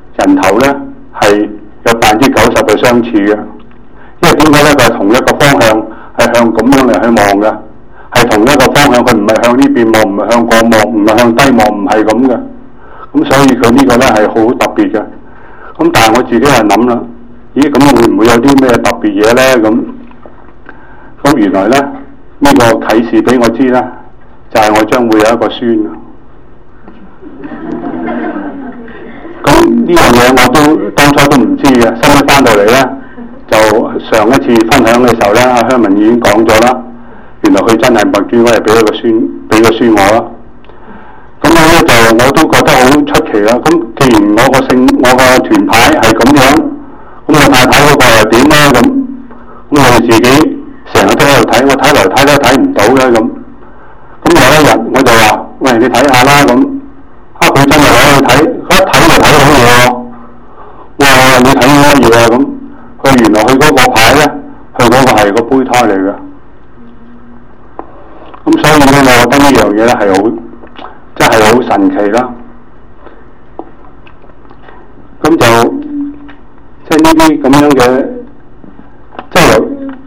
Speaker 3: 頭咧係有百分之九十嘅相似嘅，因為點解咧？佢係同一個方向係向咁樣嚟去望嘅，係同一個方向，佢唔係向呢邊望，唔係向過望，唔係向低望，唔係咁嘅。咁所以佢呢個咧係好特別嘅。咁但係我自己係諗啦，咦咁會唔會有啲咩特別嘢咧？咁咁原來咧呢、呢個啟示俾我知咧，就係、是、我將會有一個孫。咁呢樣嘢我都當初都唔知嘅，收尾翻到嚟咧，就上一次分享嘅時候咧，阿香文已經講咗啦。原來佢真係默主嗰日俾咗個孫，俾個孫我啦。咁我咧就我都覺得好出奇啦。咁既然我個姓我個團牌係咁樣，咁我太太嗰個又點咧？咁咁我哋自己成日都喺度睇，我睇來睇都睇唔到嘅咁。咁有一日我就話：喂，你睇下啦咁。啊，佢真係攞去睇，佢一睇就睇到嘢喎。哇！你睇乜嘢啊？咁佢原來佢嗰個牌咧，佢嗰個係個胚胎嚟嘅。咁所以咧，我覺得呢樣嘢咧係好，真係好神奇啦。咁就即係呢啲咁樣嘅，即係由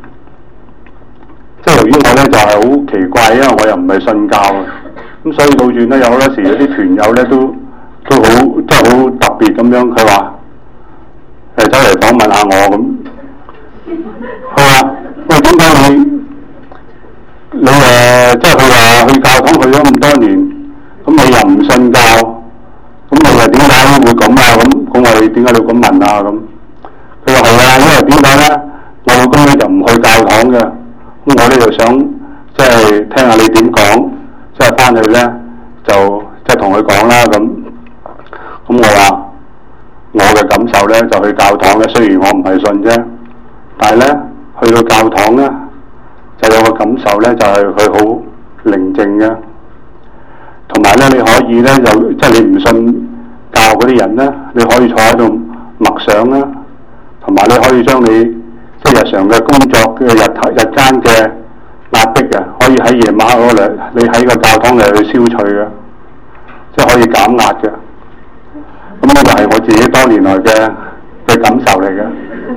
Speaker 3: 即係由於我咧就係、是、好奇怪，因為我又唔係信教嘅，咁所以倒轉咧有好多時有啲團友咧都都好即係好特別咁樣，佢話誒走嚟訪問下我咁，佢話喂，點解你？你誒、呃、即係佢話去教堂去咗咁多年，咁你又唔信教，咁你又點解會咁啊？咁咁我哋點解要咁問啊？咁佢話係啊，因為點解咧？我老公咧就唔去教堂嘅，咁我咧就想即係聽下你點講，即係翻去咧就即係同佢講啦咁。咁我話我嘅感受咧就去教堂咧，雖然我唔係信啫，但係咧去到教堂咧。就有個感受咧，就係佢好寧靜嘅，同埋咧你可以咧有即係你唔信教嗰啲人咧，你可以坐喺度默想啦，同埋你可以將你即係日常嘅工作嘅日頭日間嘅壓迫嘅，可以喺夜晚嗰度你喺個教堂嚟去消除嘅，即係可以減壓嘅。咁呢個係我自己多年來嘅嘅感受嚟嘅。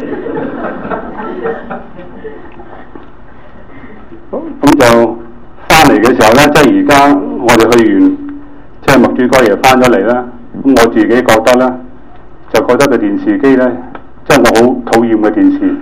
Speaker 3: 咁就翻嚟嘅時候咧，即係而家我哋去完，即係默主哥爺翻咗嚟啦。咁我自己覺得咧，就覺得個電視機咧，即係我好討厭嘅電視。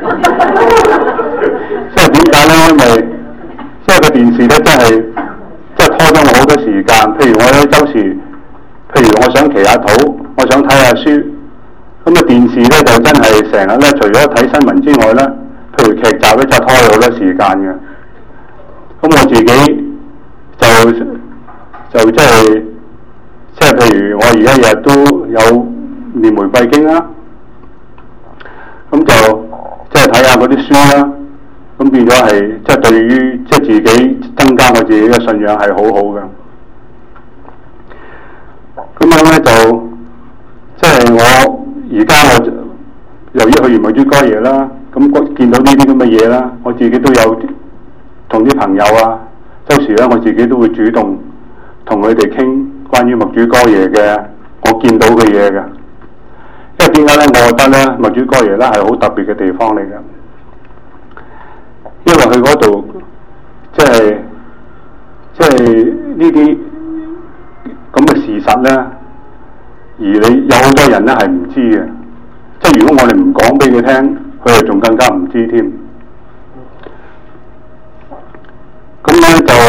Speaker 3: 即係點解咧？因為即係個電視咧，真係即係拖咗我好多時間。譬如我咧周時，譬如我想祈下禱，我想睇下書，咁啊電視咧就真係成日咧，除咗睇新聞之外咧，譬如劇集咧，就拖咗好多時間嘅。咁我自己就就即係即係譬如我而家日日都有念玫瑰經啦，咁就即係睇下嗰啲書啦，咁變咗係即係對於即係自己增加我自己嘅信仰係好好嘅。咁樣咧就即係我而家我由於去完默主哥爺啦，咁見到呢啲咁嘅嘢啦，我自己都有。同啲朋友啊，周時咧我自己都會主動同佢哋傾關於默主哥爺嘅我見到嘅嘢嘅。因為點解咧？我覺得咧默主哥爺咧係好特別嘅地方嚟嘅，因為佢嗰度即係即係呢啲咁嘅事實咧，而你有好多人咧係唔知嘅，即係如果我哋唔講俾佢聽，佢哋仲更加唔知添。咁咧就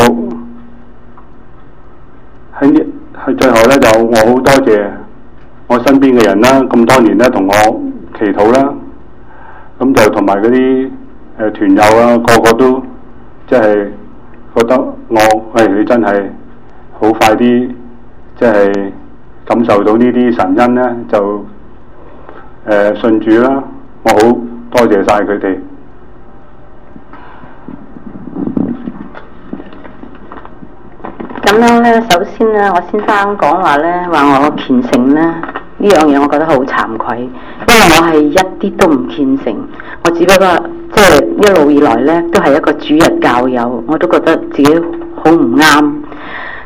Speaker 3: 喺呢係最後咧，就我好多謝我身邊嘅人啦，咁多年咧同我祈禱啦，咁就同埋嗰啲誒團友啊，個個都即係覺得我喂你真係好快啲，即係感受到呢啲神恩咧，就誒、呃、信主啦，我好多謝晒佢哋。
Speaker 4: 咁樣咧，首先咧，我先生講話咧，話我虔誠咧，呢樣嘢我覺得好慚愧，因為我係一啲都唔虔誠，我只不過即係一路以來咧，都係一個主日教友，我都覺得自己好唔啱。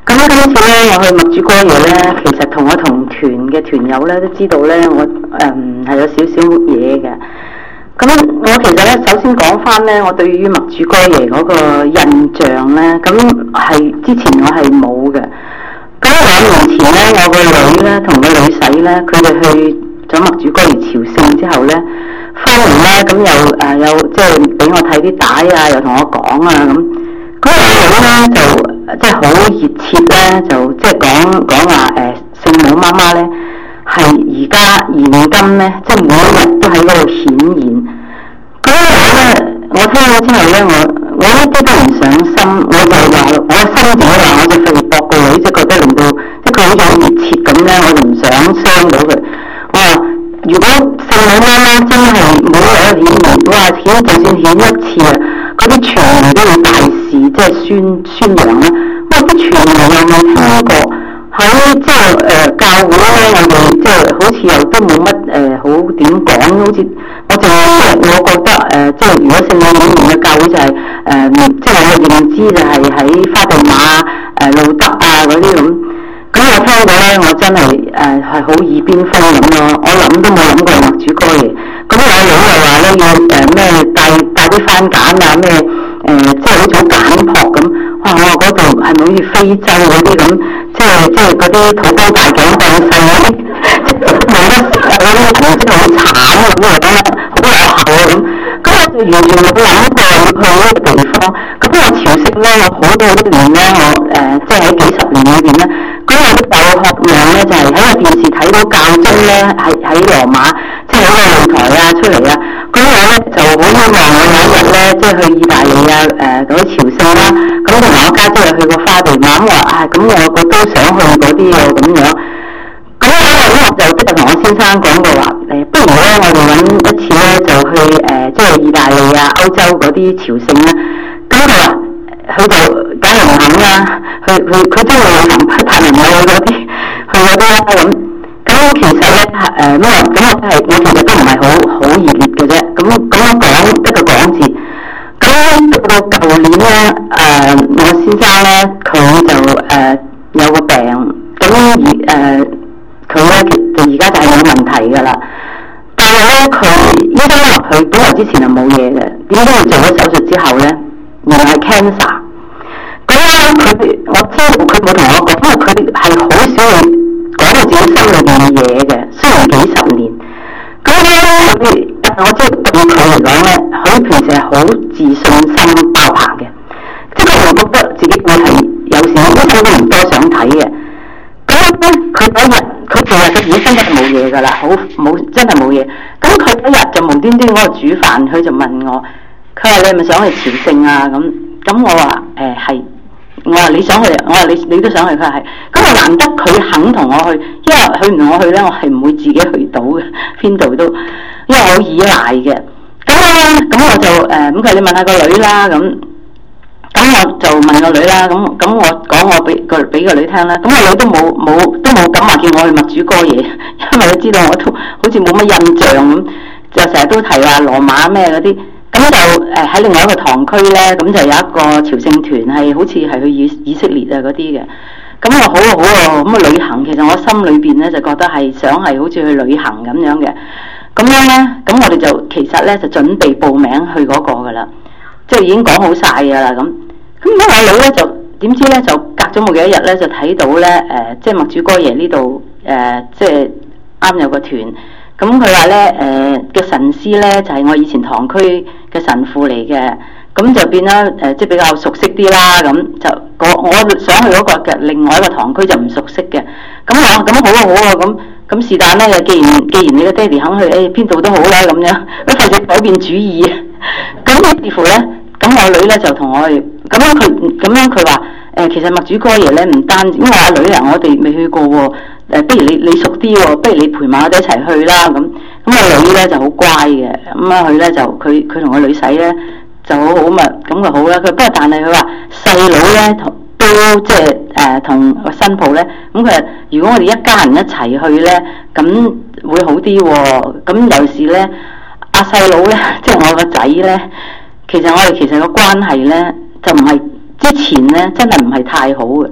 Speaker 4: 咁今次咧，我去默主哥爺咧，其實同我同團嘅團友咧都知道咧，我誒係、嗯、有少少嘢嘅。咁我其實咧，首先講翻咧，我對於默主哥爺嗰個印象咧，咁係之前我係冇嘅。咁兩年前咧，我個女咧同個女仔咧，佢哋去咗默主哥爺朝聖之後咧，翻嚟咧，咁又誒、呃、有即係俾我睇啲帶啊，又同我講啊咁。咁我女咧就即係好熱切咧，就即係講講話誒聖母媽媽咧。係而家現今咧，即係每一日都喺嗰度顯現。咁咧，我聽咗之後咧，我我一啲都唔上心，我就話我心自己話，我就費力駁個女，即係覺得令到即係佢好似熱切咁咧，我就唔想傷到佢。我話如果聖母媽媽真係每日顯現，我話顯就算顯一次啊，嗰啲傳媒都要大肆即係宣宣揚啦。我話啲傳媒又未聽過。喺即係誒教會咧，我哋即係好似又都冇乜誒好點講，好似我淨係我覺得誒、呃，即係如果聖母裡面嘅教會就係、是、誒、呃，即係我認知就係喺花地瑪、誒、呃、路德啊嗰啲咁。咁我聽到咧，我真係誒係好耳邊風咁咯。我諗都冇諗過默主哥爺。咁我女又話咧要誒咩帶帶啲番梘啊咩誒，即係好似好簡樸咁。哇！我話嗰度係咪好似非洲嗰啲咁？即係即係嗰啲土包大頸當細嗰啲，冇得食啊！嗰啲好似好慘咁樣樣，好落後啊咁。咁我就完全冇諗過要去嗰個地方。咁我朝聖咧，我好多好多年咧，我誒、呃、即係喺幾十年裏邊咧，咁我都有渴望咧，就係、是、喺個電視睇到教宗咧喺喺羅馬，即係喺個露台啊出嚟啊。咁我咧就好希望我有一日咧，即係去意大利啊誒嗰啲朝聖啦。咁同埋我家姐又去過花地瑪，咁話啊咁我個都想去嗰啲喎咁樣。咁我咧就即係同我先生講過話誒，不如咧我哋揾一次咧就去誒、呃、即係意大利啊歐洲嗰啲朝聖啦。咁佢話佢就梗係唔肯啦，佢佢佢都會行柏林去嗰啲去嗰啲啦咁。咁其實咧誒咩咁我都係我其實都唔係好好熱烈嘅啫。咁咁我講一個講字。咁到到舊年咧，誒、呃、我先生咧佢就誒、呃、有個病，咁而誒佢咧就而家就係有問題㗎啦。但係咧佢醫生話佢本來之前係冇嘢嘅，點知佢做咗手術之後咧，原來係 cancer。咁咧佢我知道佢冇同我講，因為佢係好少會講到自己心裏邊嘅嘢嘅，雖然幾十年。咁咧佢。我知道對佢嚟講咧，佢平時係好自信心爆棚嘅，即係佢唔覺得自己會係有時醫生都唔多想睇嘅。咁咧，佢嗰日佢其實佢本身都係冇嘢㗎啦，好冇真係冇嘢。咁佢嗰日就無端端嗰度煮飯，佢就問我，佢話你係咪想去朝聖啊？咁咁我話誒係，我話你想去，我話你你都想去，佢話係。咁我難得佢肯同我去，因為佢唔同我去咧，我係唔會自己去到嘅，邊度都。因為我好依賴嘅，咁咧，咁我就誒，咁佢你問下個女啦，咁，咁我就問個女啦，咁，咁我講我俾個俾個女聽啦，咁個女都冇冇都冇敢話叫我去默主哥爺，因為佢知道我都好似冇乜印象咁，就成日都提話羅馬咩嗰啲，咁就誒喺另外一個堂區咧，咁就有一個朝聖團係好似係去以以色列啊嗰啲嘅，咁我好啊好啊，咁啊旅行其實我心裏邊咧就覺得係想係好似去旅行咁樣嘅。咁樣咧，咁我哋就其實咧就準備報名去嗰個噶啦，即係已經講好晒噶啦咁。咁咁我女咧就點知咧就隔咗冇幾多日咧就睇到咧誒、呃，即係默主哥爺呢度誒，即係啱有個團。咁佢話咧誒嘅神師咧就係、是、我以前堂區嘅神父嚟嘅，咁就變咗誒、呃、即係比較熟悉啲啦。咁就我我想去嗰個嘅另外一個堂區就唔熟悉嘅。咁我咁好啊好啊咁。咁是但咧，既然既然你個爹哋肯去，誒邊度都好啦咁樣，都費事改變主意。咁於是乎咧，咁我女咧就同我哋，咁樣佢咁樣佢話，誒、呃、其實默主哥爺咧唔單，因為阿女啊，我哋未去過喎，誒不如你你熟啲喎，不如你陪埋我哋一齊去啦咁。咁我女咧就好乖嘅，咁啊佢咧就佢佢同個女仔咧就好好嘛，咁就好啦。佢不過但係佢話細佬咧同。都即係誒同個新抱咧，咁佢話如果我哋一家人一齊去咧，咁會好啲喎、哦。咁有時咧，阿細佬咧，即係我個仔咧，其實我哋其實個關係咧，就唔係之前咧，真係唔係太好嘅。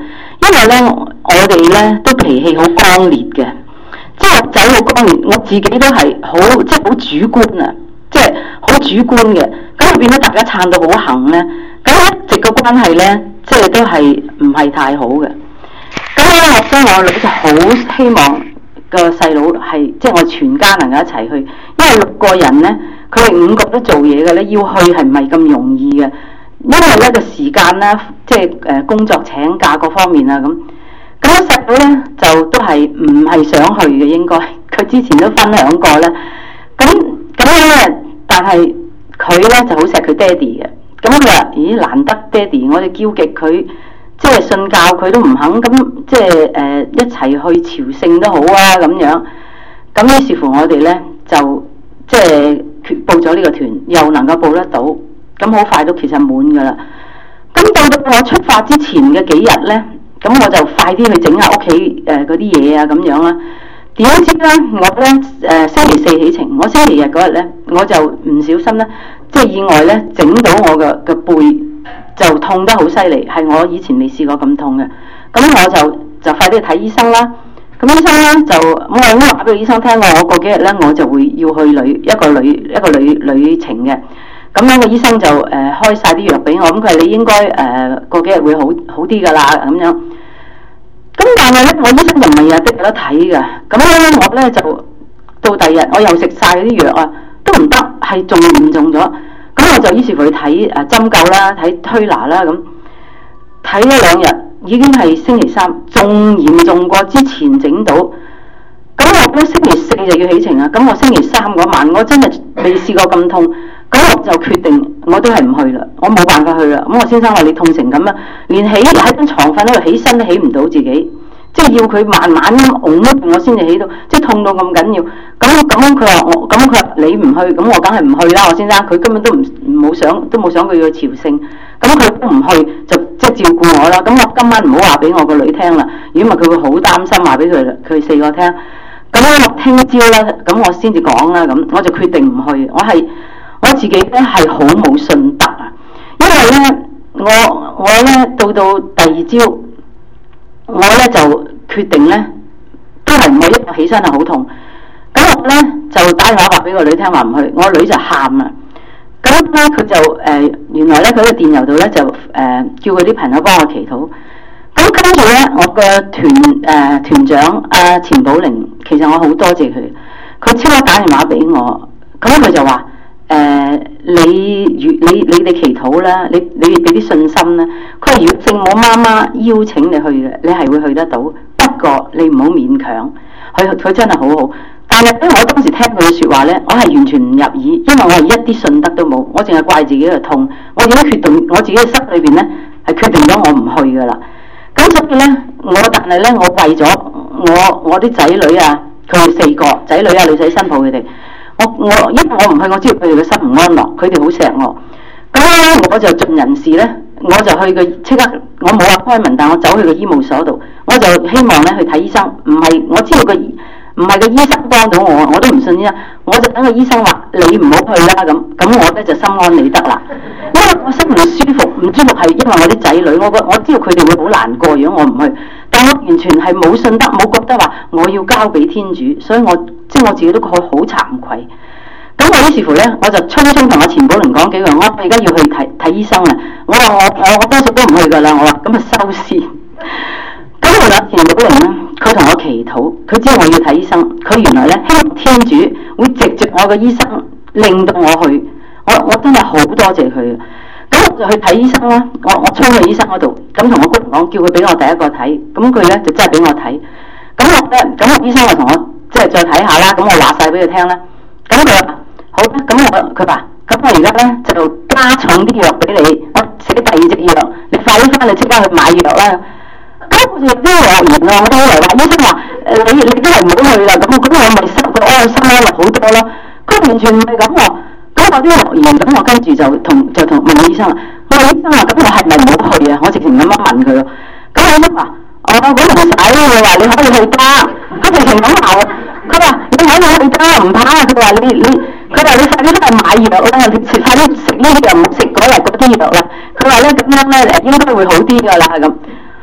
Speaker 4: 因為咧我哋咧都脾氣好剛烈嘅，即係仔好剛烈，我自己都係好即係好主觀啊，即係好主觀嘅，咁變咗大家撐到好行咧，咁一直個關係咧即係都係唔係太好嘅。咁咧我所以我女就好希望個細佬係即係我全家能夠一齊去，因為六個人咧佢哋五個都做嘢嘅咧，要去係唔係咁容易嘅。因為咧個時間咧，即係誒工作請假各方面啊咁，咁我細佬咧就都係唔係想去嘅，應該佢之前都分享過啦。咁咁樣咧，但係佢咧就好錫佢爹哋嘅。咁佢話：咦，難得爹哋，我哋叫極佢，即係信教佢都唔肯，咁即係誒、呃、一齊去朝聖都好啊咁樣。咁於是乎我哋咧就即係決報咗呢個團，又能夠報得到。咁好快都其實滿㗎啦。咁到到我出發之前嘅幾日咧，咁我就快啲去整下屋企誒嗰啲嘢啊咁樣啦。點知咧，我咧誒、呃、星期四起程，我星期日嗰日咧，我就唔小心咧，即係意外咧整到我嘅嘅背就痛得好犀利，係我以前未試過咁痛嘅。咁我就就快啲去睇醫生啦。咁醫生咧就我已經話俾個醫生聽，我過幾日咧我就會要去旅一個旅一個旅旅程嘅。咁樣個醫生就誒、呃、開晒啲藥俾我，咁佢話你應該誒、呃、過幾日會好好啲㗎啦咁樣。咁但係咧，我醫生就唔係日日都有得睇㗎。咁咧我咧就到第二日我又食晒嗰啲藥啊，都唔得，係仲嚴重咗。咁我就於是乎去睇誒針灸啦，睇推拿啦咁。睇咗兩日，已經係星期三，仲嚴重過之前整到。咁我咧星期四就要起程啊。咁我星期三嗰晚，我真係未試過咁痛。咁我就決定我都係唔去啦，我冇辦法去啦。咁我先生話你痛成咁啊，連起喺張床瞓喺度起身都起唔到自己，即係要佢慢慢咁拱一我先至起到，即係痛到咁緊要。咁咁佢話我，咁佢話你唔去，咁我梗係唔去啦。我先生佢根本都唔冇想，都冇想佢要去朝聖，咁佢都唔去就即係照顧我啦。咁我今晚唔好話俾我個女聽啦，如果唔係佢會好擔心，話俾佢佢四個聽。咁我聽朝啦，咁我先至講啦。咁我就決定唔去，我係。我自己咧係好冇信德啊，因為咧我我咧到到第二朝，我咧就決定咧都係唔可以，一起身係好痛，咁我咧就打電話話俾個女聽話唔去，我個女就喊啦。咁咧佢就誒、呃、原來咧佢喺個電郵度咧就誒、呃、叫佢啲朋友幫我祈禱。咁跟住咧我個團誒、呃、團長阿、呃、錢寶玲，其實我好多謝佢，佢即刻打電話俾我，咁佢就話。誒、呃，你如你你哋祈禱啦，你你俾啲信心啦。佢話如果聖母媽媽邀請你去嘅，你係會去得到。不過你唔好勉強。佢佢真係好好，但係咧我當時聽佢嘅説話咧，我係完全唔入耳，因為我係一啲信德都冇，我淨係怪自己嘅痛。我已經決定，我自己嘅心裏邊咧係決定咗我唔去噶啦。咁所以咧，我但係咧，我為咗我我啲仔女啊，佢哋四個仔女啊，女仔新抱佢哋。我我因為我唔去，我知道佢哋嘅心唔安樂，佢哋好錫我。咁咧我就盡人事咧，我就去個即刻，我冇話開門，但我走去個醫務所度，我就希望咧去睇醫生。唔係我知道個唔係個醫生幫到我，我都唔信醫生。我就等個醫生話你唔好去啦咁，咁我咧就心安理得啦。因為我心唔舒服，唔舒服係因為我啲仔女，我覺我知道佢哋會好難過，如果我唔去。但我完全係冇信德，冇覺得話我要交俾天主，所以我即係我自己都覺得好慚愧。咁我於是乎咧，我就匆匆同阿錢寶玲講幾句，我而家要去睇睇醫生啊！我話我我我多數都唔去噶啦，我話咁啊收線。咁後來錢寶玲咧，佢同我祈禱，佢知道我要睇醫生，佢原來咧希望天主會藉著我嘅醫生令到我去，我我真係好多謝佢。咁我就去睇醫生啦，我我衝去醫生嗰度，咁同我姑娘講，叫佢俾我第一個睇，咁佢咧就真係俾我睇。咁我咧，咁個醫生就同我即係再睇下啦，咁我話晒俾佢聽啦。咁佢話好啦，咁我佢話，咁我而家咧就加重啲藥俾你，我寫第二隻藥，你快啲翻嚟即刻去買藥啦。咁我就都愕然啊，我都以為話醫生話誒你你都係唔好去啦，咁咁我咪心個安心安樂好多咯。佢完全唔係咁喎。咁我啲愕然，咁我跟住就同就同問個醫生啦。我話醫生話，咁我係咪唔好去啊？我直情咁樣問佢咯。咁醫生話：哦，咁唔使，佢話你可以去得。佢直情咁話我，佢話你可以去得，唔怕。佢話你你，佢話你快啲翻去買藥啦，你快啲食呢啲藥，唔好食嗰日嗰啲藥啦。佢話咧咁樣咧應該會好啲㗎啦咁。咁我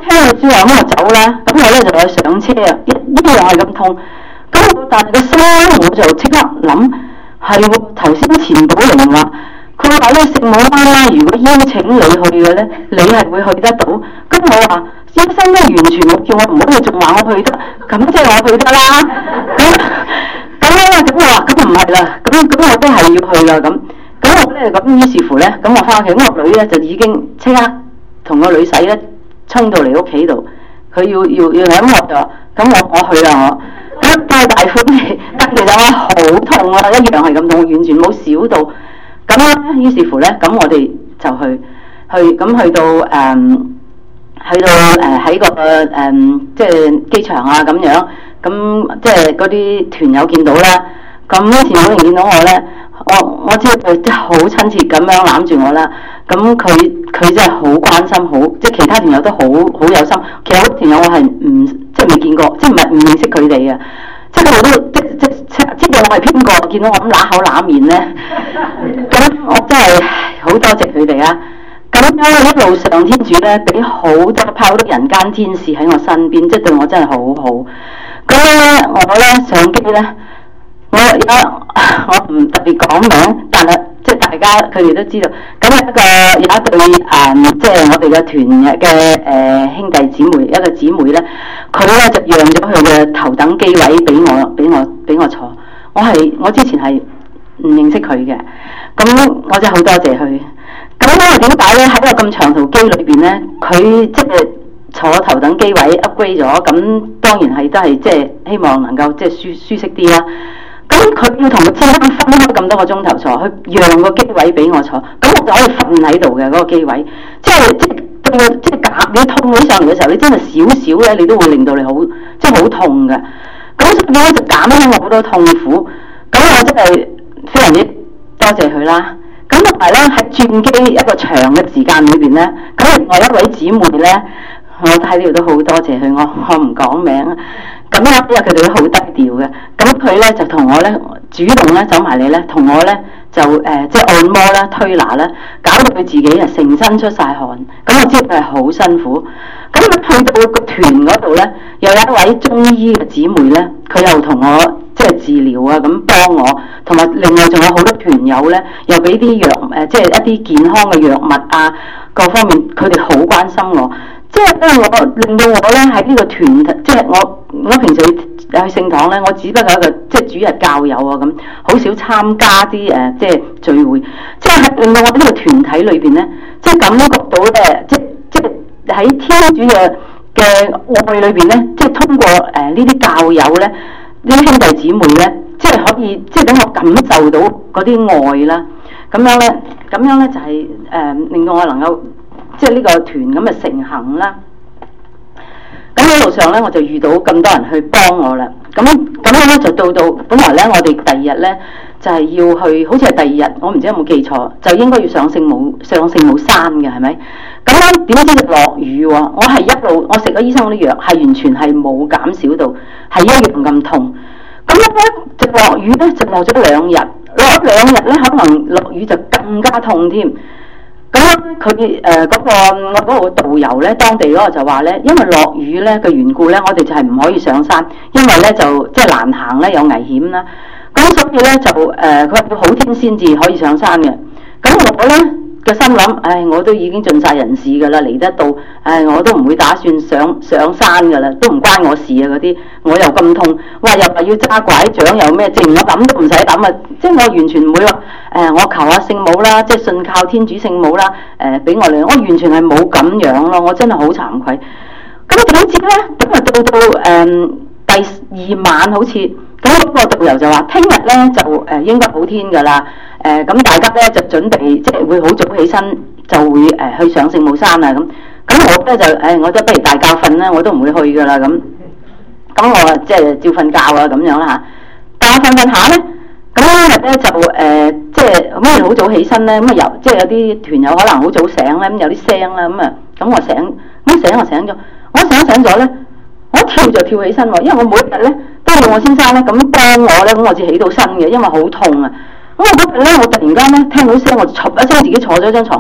Speaker 4: 聽佢之後咁我走啦，咁我咧就去上車啊，一一樣係咁痛。咁我但係個心咧，我就即刻諗係喎，頭先錢寶玲話，佢話咧聖母媽媽如果邀請你去嘅咧，你係會去得到。咁我話醫生咧完全冇叫我唔好去，仲話我去得，咁即係我去得啦。咁咁咧，咁我話咁唔係啦，咁咁我都係要去啦咁。咁我咧咁於是乎咧，咁我翻屋企，我女咧就已經即刻同個女仔咧衝到嚟屋企度，佢要要要嚟咁我就話，咁我我去啦我。咁大大歡喜，但其實我好痛啊，一樣係咁痛，完全冇少到。咁咧，於是乎咧，咁我哋就去去咁去到誒、嗯，去到誒喺、呃、個誒、嗯、即係機場啊咁樣，咁即係嗰啲團友見到啦。咁前嗰年見到我咧，我我知道佢真係好親切咁樣攬住我啦。咁佢佢真係好關心，好即係其他團友都好好有心。其實好多團友我係唔即係未見過，即係唔係唔認識佢哋啊。即係佢哋都即即即知道我係邊個，見到我咁揦口揦面咧，咁我真係好多謝佢哋啊！咁樣一路上天主咧俾好多派好多人間天使喺我身邊，即係對我真係好好。咁咧我咧上機咧。我而家我唔特別講名，但係即係大家佢哋都知道。咁有一個有一對誒、嗯，即係我哋嘅團嘅誒兄弟姊妹，一個姊妹咧，佢咧就讓咗佢嘅頭等機位俾我，俾我俾我坐。我係我之前係唔認識佢嘅，咁我真係好多謝佢。咁咧點解咧喺個咁長途機裏邊咧，佢即係坐頭等機位 upgrade 咗，咁當然係都係即係希望能夠即係舒舒適啲啦。咁佢要同佢先生分開咁多個鐘頭坐，佢讓個機位俾我坐，咁我就可以瞓喺度嘅嗰個機位，即係即係對個即係夾你痛起上嚟嘅時候，你真係少少咧，你都會令到你好即係好痛嘅。咁所以咧就減輕我好多痛苦。咁我真係非常之多謝佢啦。咁同埋咧喺轉機一個長嘅時間裏邊咧，咁另外一位姊妹咧，我喺呢度都好多謝佢，我我唔講名。咁咧，因為佢哋都好低調嘅，咁佢咧就同我咧主動咧走埋嚟咧，同我咧就誒、呃、即係按摩啦、推拿啦，搞到佢自己啊成身出晒汗。咁我知道佢係好辛苦。咁去到個團嗰度咧，又有一位中醫嘅姊妹咧，佢又同我即係治療啊，咁幫我，同埋另外仲有好多團友咧，又俾啲藥誒、呃，即係一啲健康嘅藥物啊，各方面佢哋好關心我。即係咧，我令到我咧喺呢個團，即係我我平時去聖堂咧，我只不過係一個即係主日教友啊咁，好少參加啲誒、呃、即係聚會。即係令到我呢個團體裏邊咧，即係感覺到咧，即即係喺天主嘅嘅愛裏邊咧，即係通過誒、呃、呢啲教友咧，呢啲兄弟姊妹咧，即係可以即係等我感受到嗰啲愛啦。咁樣咧，咁樣咧就係、是、誒、呃、令到我能夠。即係呢個團咁嘅成行啦，咁喺路上咧我就遇到咁多人去幫我啦，咁咁樣咧就到到本來咧我哋第二日咧就係、是、要去，好似係第二日，我唔知有冇記錯，就應該要上聖母上聖母山嘅係咪？咁樣點知就落雨喎，我係一路我食咗醫生嗰啲藥係完全係冇減少到，係一樣咁痛。咁樣咧就落雨咧就落咗兩日，落咗兩日咧可能落雨就更加痛添。咁佢誒嗰個我嗰個導遊咧，當地嗰個就話咧，因為落雨咧嘅緣故咧，我哋就係唔可以上山，因為咧就即係難行咧，有危險啦。咁所以咧就誒，佢話要好天先至可以上山嘅。咁我咧嘅心諗，唉，我都已經盡晒人事㗎啦，嚟得到，唉，我都唔會打算上上山㗎啦，都唔關我事啊嗰啲。我又咁痛，哇！又話要揸拐杖，又咩症，我諗都唔使諗啊！即係我完全唔會話誒、呃，我求下聖母啦，即係信靠天主聖母啦，誒、呃、俾我嚟，我完全係冇咁樣咯，我真係好慚愧。咁點知咧，咁啊到到誒、呃、第二晚好似，咁嗰個導遊就話：聽日咧就誒、呃、應該好天㗎啦，誒、呃、咁大家咧就準備即係會好早起身，就會誒、呃、去上聖母山啊咁。咁我咧就誒、呃，我都不如大覺瞓啦，我都唔會去㗎啦咁。咁我啊即係照瞓覺啊咁樣啦嚇，但係瞓瞓下咧，咁嗰日咧就誒、呃、即係咁啊好早起身咧，咁啊有即係有啲團友可能好早醒咧，咁有啲聲啦，咁啊咁我醒，咁醒我醒咗，我醒醒咗咧，我一跳就跳起身喎，因為我每一日咧都要我先生咧咁幫我咧，咁我至起到身嘅，因為好痛啊。咁我嗰日咧，我突然間咧聽到聲，我就嘈一聲自己坐咗張床，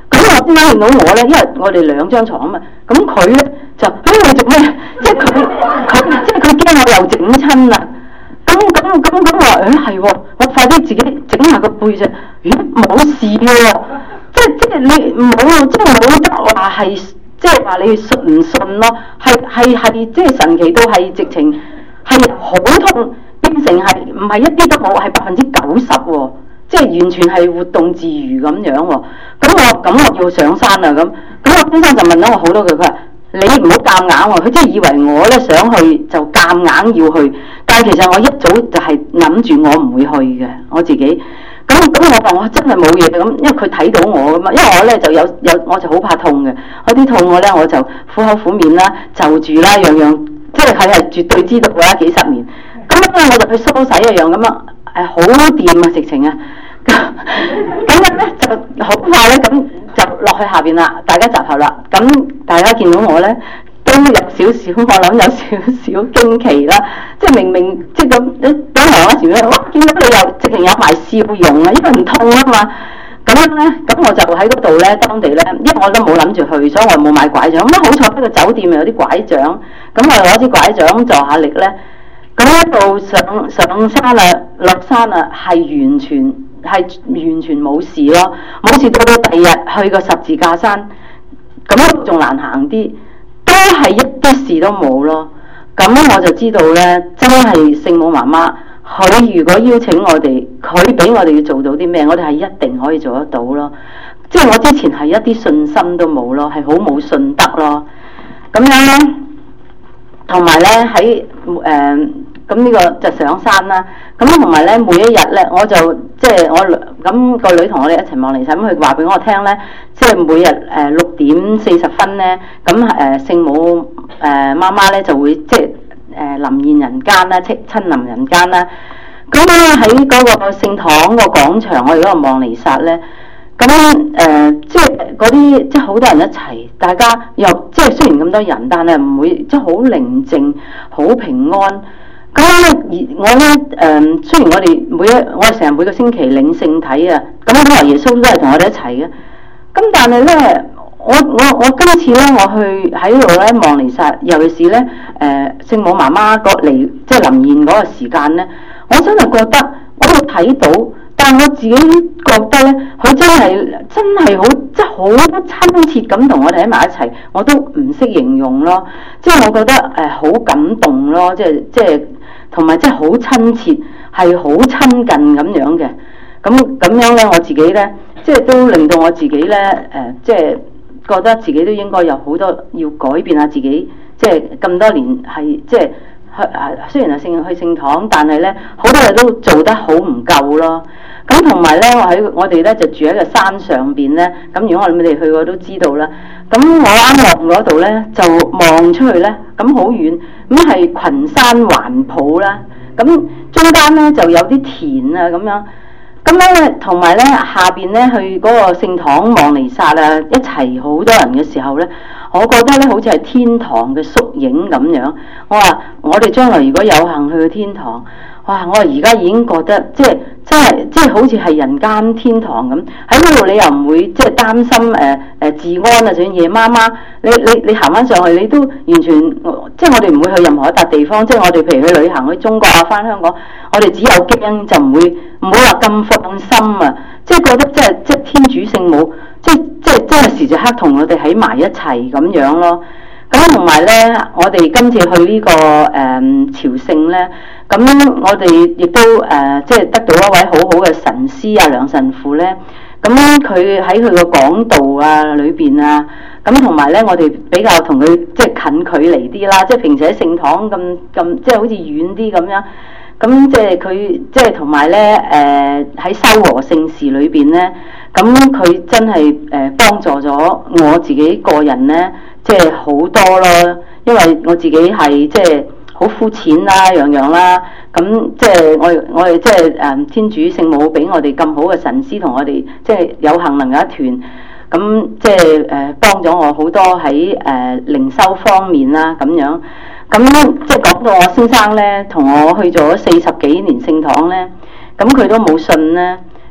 Speaker 4: 咁我先生見到我咧，因為我哋兩張床啊嘛，咁佢咧就誒你做咩？即係佢佢即係佢驚我又整親啦。咁咁咁咁話誒係喎，我快啲自己整下個背脊，咦冇事喎，即係即係你冇即係冇得話係即係話你信唔信咯？係係係即係神奇到係直情係好痛，變成係唔係一啲都冇，係百分之九十喎，即係完全係活動自如咁樣喎。咁我咁我要上山啦咁，咁我先生就問咗我好多句，佢話你唔好夾硬喎，佢真係以為我咧想去就夾硬要去，但係其實我一早就係諗住我唔會去嘅，我自己。咁咁我話我真係冇嘢咁，因為佢睇到我咁嘛，因為我咧就有有我就好怕痛嘅，我啲痛我咧我就苦口苦面啦，就住啦，樣樣即係佢係絕對知道㗎啦，幾十年。咁咧我就去梳洗一樣咁啊，誒好掂啊直情啊！咁樣咧就好快咧，咁就落去下邊啦，大家集合啦。咁大家見到我咧，都有少少，我諗有少少驚奇啦。即係明明即係咁一當行嗰時咧，哇！見到你又直情有埋笑容啊，因為唔痛啊嘛。咁樣咧，咁我就喺嗰度咧，當地咧，因為我都冇諗住去，所以我冇買拐杖。咁好彩呢個酒店有啲拐杖，咁我攞支拐杖助下力咧。咁一路上上山啊，落山啊，係完全係完全冇事咯，冇事到到第二日去個十字架山，咁仲難行啲，都係一啲事都冇咯。咁我就知道咧，真係聖母媽媽，佢如果邀請我哋，佢俾我哋要做到啲咩，我哋係一定可以做得到咯。即係我之前係一啲信心都冇咯，係好冇信德咯。咁樣咧，同埋咧喺誒。咁呢個就上山啦，咁同埋咧每一日咧，我就即係我咁個女同我哋一齊望彌撒，咁佢話俾我聽咧，即係每日誒六點四十分咧，咁誒聖母誒媽媽咧就會即係誒臨現人間啦，親親臨人間啦。咁咧喺嗰個聖堂個廣場，我哋嗰度望彌撒咧，咁誒即係嗰啲即係好多人一齊，大家又即係雖然咁多人，但係唔會即係好寧靜、好平安。咁咧，我咧誒、呃，雖然我哋每一我哋成日每個星期領聖體啊，咁本來耶穌都係同我哋一齊嘅。咁但係咧，我我我今次咧，我去喺度咧望彌撒，尤其是咧誒聖母媽媽個嚟即係臨現嗰個時間咧，我真係覺得我會睇到，但係我自己覺得咧，佢真係真係好即係好親切咁同我哋喺埋一齊，我都唔識形容咯。即係我覺得誒好、呃、感動咯，即係即係。同埋即係好親切，係好親近咁樣嘅，咁咁樣咧，我自己咧，即係都令到我自己咧，誒、呃，即係覺得自己都應該有好多要改變下自己，即係咁多年係即係去誒，雖然係聖去聖堂，但係咧好多嘢都做得好唔夠咯。咁同埋咧，我喺我哋咧就住喺個山上邊咧，咁如果我哋去過都知道啦。咁我啱落嗰度咧，就望出去咧，咁好遠，咁係群山環抱啦。咁中間咧就有啲田啊咁樣，咁樣咧同埋咧下邊咧去嗰個聖堂望彌撒啊，一齊好多人嘅時候咧，我覺得咧好似係天堂嘅縮影咁樣。我話我哋將來如果有幸去天堂。哇！我而家已經覺得即係即係即係好似係人間天堂咁，喺嗰度你又唔會即係擔心誒誒、呃呃、治安啊，就算夜媽媽，你你你行翻上去，你都完全即係我哋唔會去任何一笪地方，即係我哋譬如去旅行去中國啊，翻香港，我哋只有驚就唔會唔會話咁放心啊！即係覺得即係即係天主聖母，即係即係即係時時刻同我哋喺埋一齊咁樣咯。咁同埋咧，我哋今次去呢、這個誒、呃、朝聖咧，咁我哋亦都誒、呃、即係得到一位好好嘅神師啊梁神父咧，咁佢喺佢個講道啊裏邊啊，咁同埋咧我哋比較同佢即係近距離啲啦，即係平時喺聖堂咁咁即係好似遠啲咁樣，咁即係佢即係同埋咧誒喺修和聖事裏邊咧，咁佢真係誒幫助咗我自己個人咧。即係好多咯，因為我自己係即係好膚淺啦，樣樣啦，咁即係我我哋即係誒天主聖母俾我哋咁好嘅神師同我哋即係有幸能有一團，咁即係誒幫咗我好多喺誒靈修方面啦咁樣，咁即係講到我先生咧，同我去咗四十幾年聖堂咧，咁佢都冇信咧。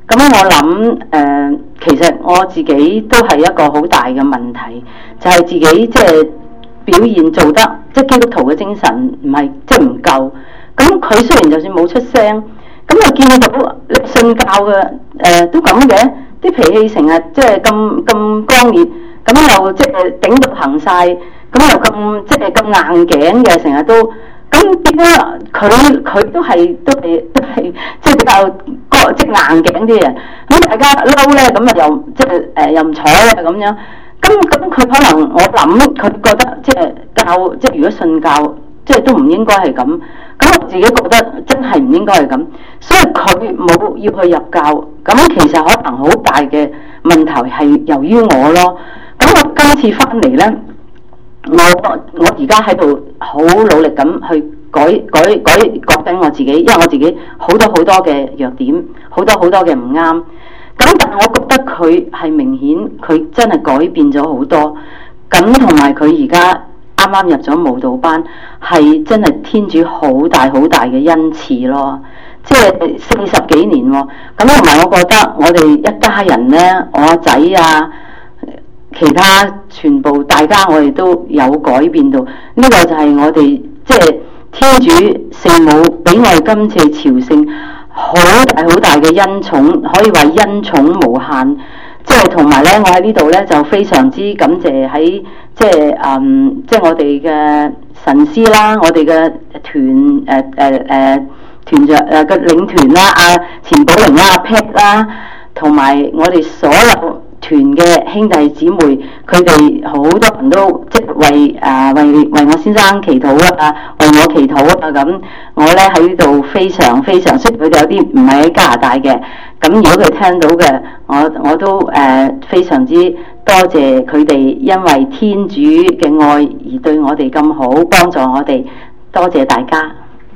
Speaker 4: 咁我諗誒、呃，其實我自己都係一個好大嘅問題，就係、是、自己即係表現做得即係、就是、基督徒嘅精神唔係即係唔夠。咁佢雖然就算冇出聲，咁又見到你信教嘅誒、呃、都咁嘅，啲脾氣成日即係咁咁剛烈，咁又即係頂到行晒，咁又咁即係咁硬頸嘅，成日都。咁點解佢佢都係都係都係即係比較個即係硬頸啲人，咁大家嬲咧，咁啊又即係誒又唔睬啊咁樣。咁咁佢可能我諗佢覺得即係教即係如果信教即係都唔應該係咁。咁我自己覺得真係唔應該係咁，所以佢冇要去入教。咁其實可能好大嘅問題係由於我咯。咁我今次翻嚟咧。我我而家喺度好努力咁去改改改改緊我自己，因為我自己好多好多嘅弱點，好多好多嘅唔啱。咁但係我覺得佢係明顯，佢真係改變咗好多。咁同埋佢而家啱啱入咗舞蹈班，係真係天主好大好大嘅恩賜咯。即係四十幾年喎。咁同埋我覺得我哋一家人呢，我阿仔啊。其他全部大家我哋都有改變到，呢、這個就係我哋即係天主聖母俾我哋今次朝聖好大好大嘅恩寵，可以話恩寵無限。即係同埋咧，我喺呢度咧就非常之感謝喺即係嗯即係我哋嘅神師啦，我哋嘅團誒誒誒團長誒嘅領團啦，阿錢寶玲啦，阿 Pat 啦，同埋我哋所有團嘅兄弟姊妹，佢哋好多人都即係為誒、呃、為為我先生祈禱啊，為我祈禱啊咁。我咧喺呢度非常非常，雖然佢哋有啲唔係喺加拿大嘅，咁如果佢聽到嘅，我我都誒、呃、非常之多謝佢哋，因為天主嘅愛而對我哋咁好，幫助我哋，多謝大家。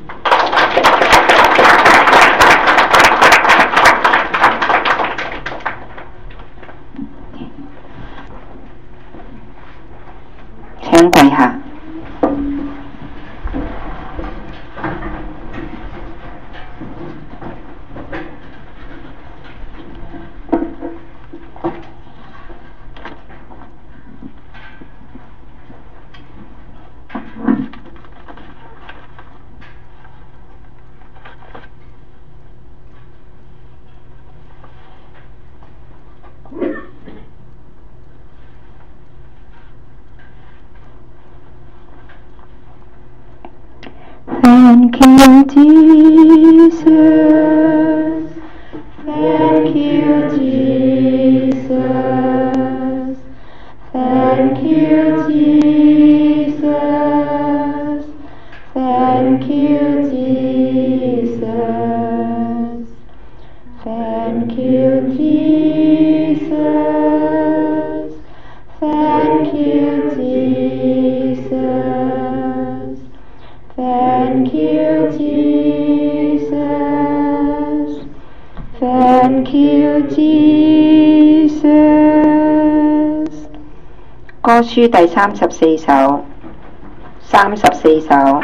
Speaker 1: 請跪下。Thank you, Jesus. Thank you, Jesus. Thank you, Jesus. Thank you, Jesus. Thank you, Jesus. Thank you, Jesus. Thank you, Jesus. Thank you, Jesus. 歌書第三十四首，三十四首。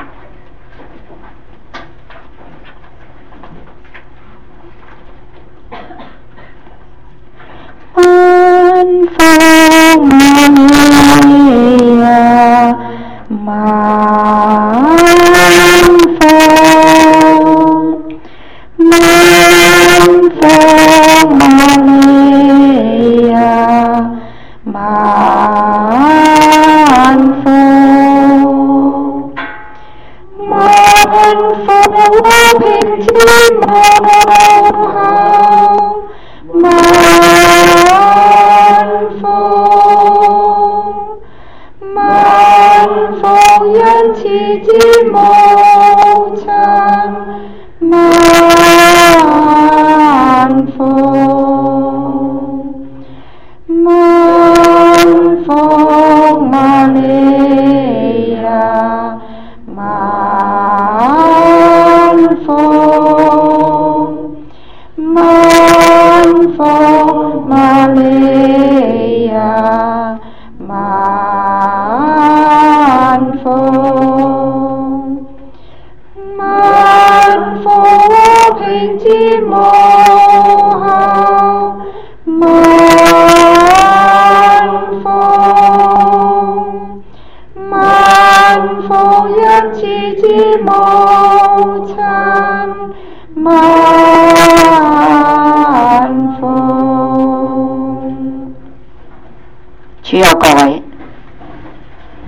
Speaker 1: 萬福瑪利亞，萬福，萬福瑪利亞，萬福，萬福平之母后，萬福，萬福恩慈之母親，萬福，萬福瑪利亞，萬福，萬福瑪利亞，萬福，萬福平之母后。 像次之母親。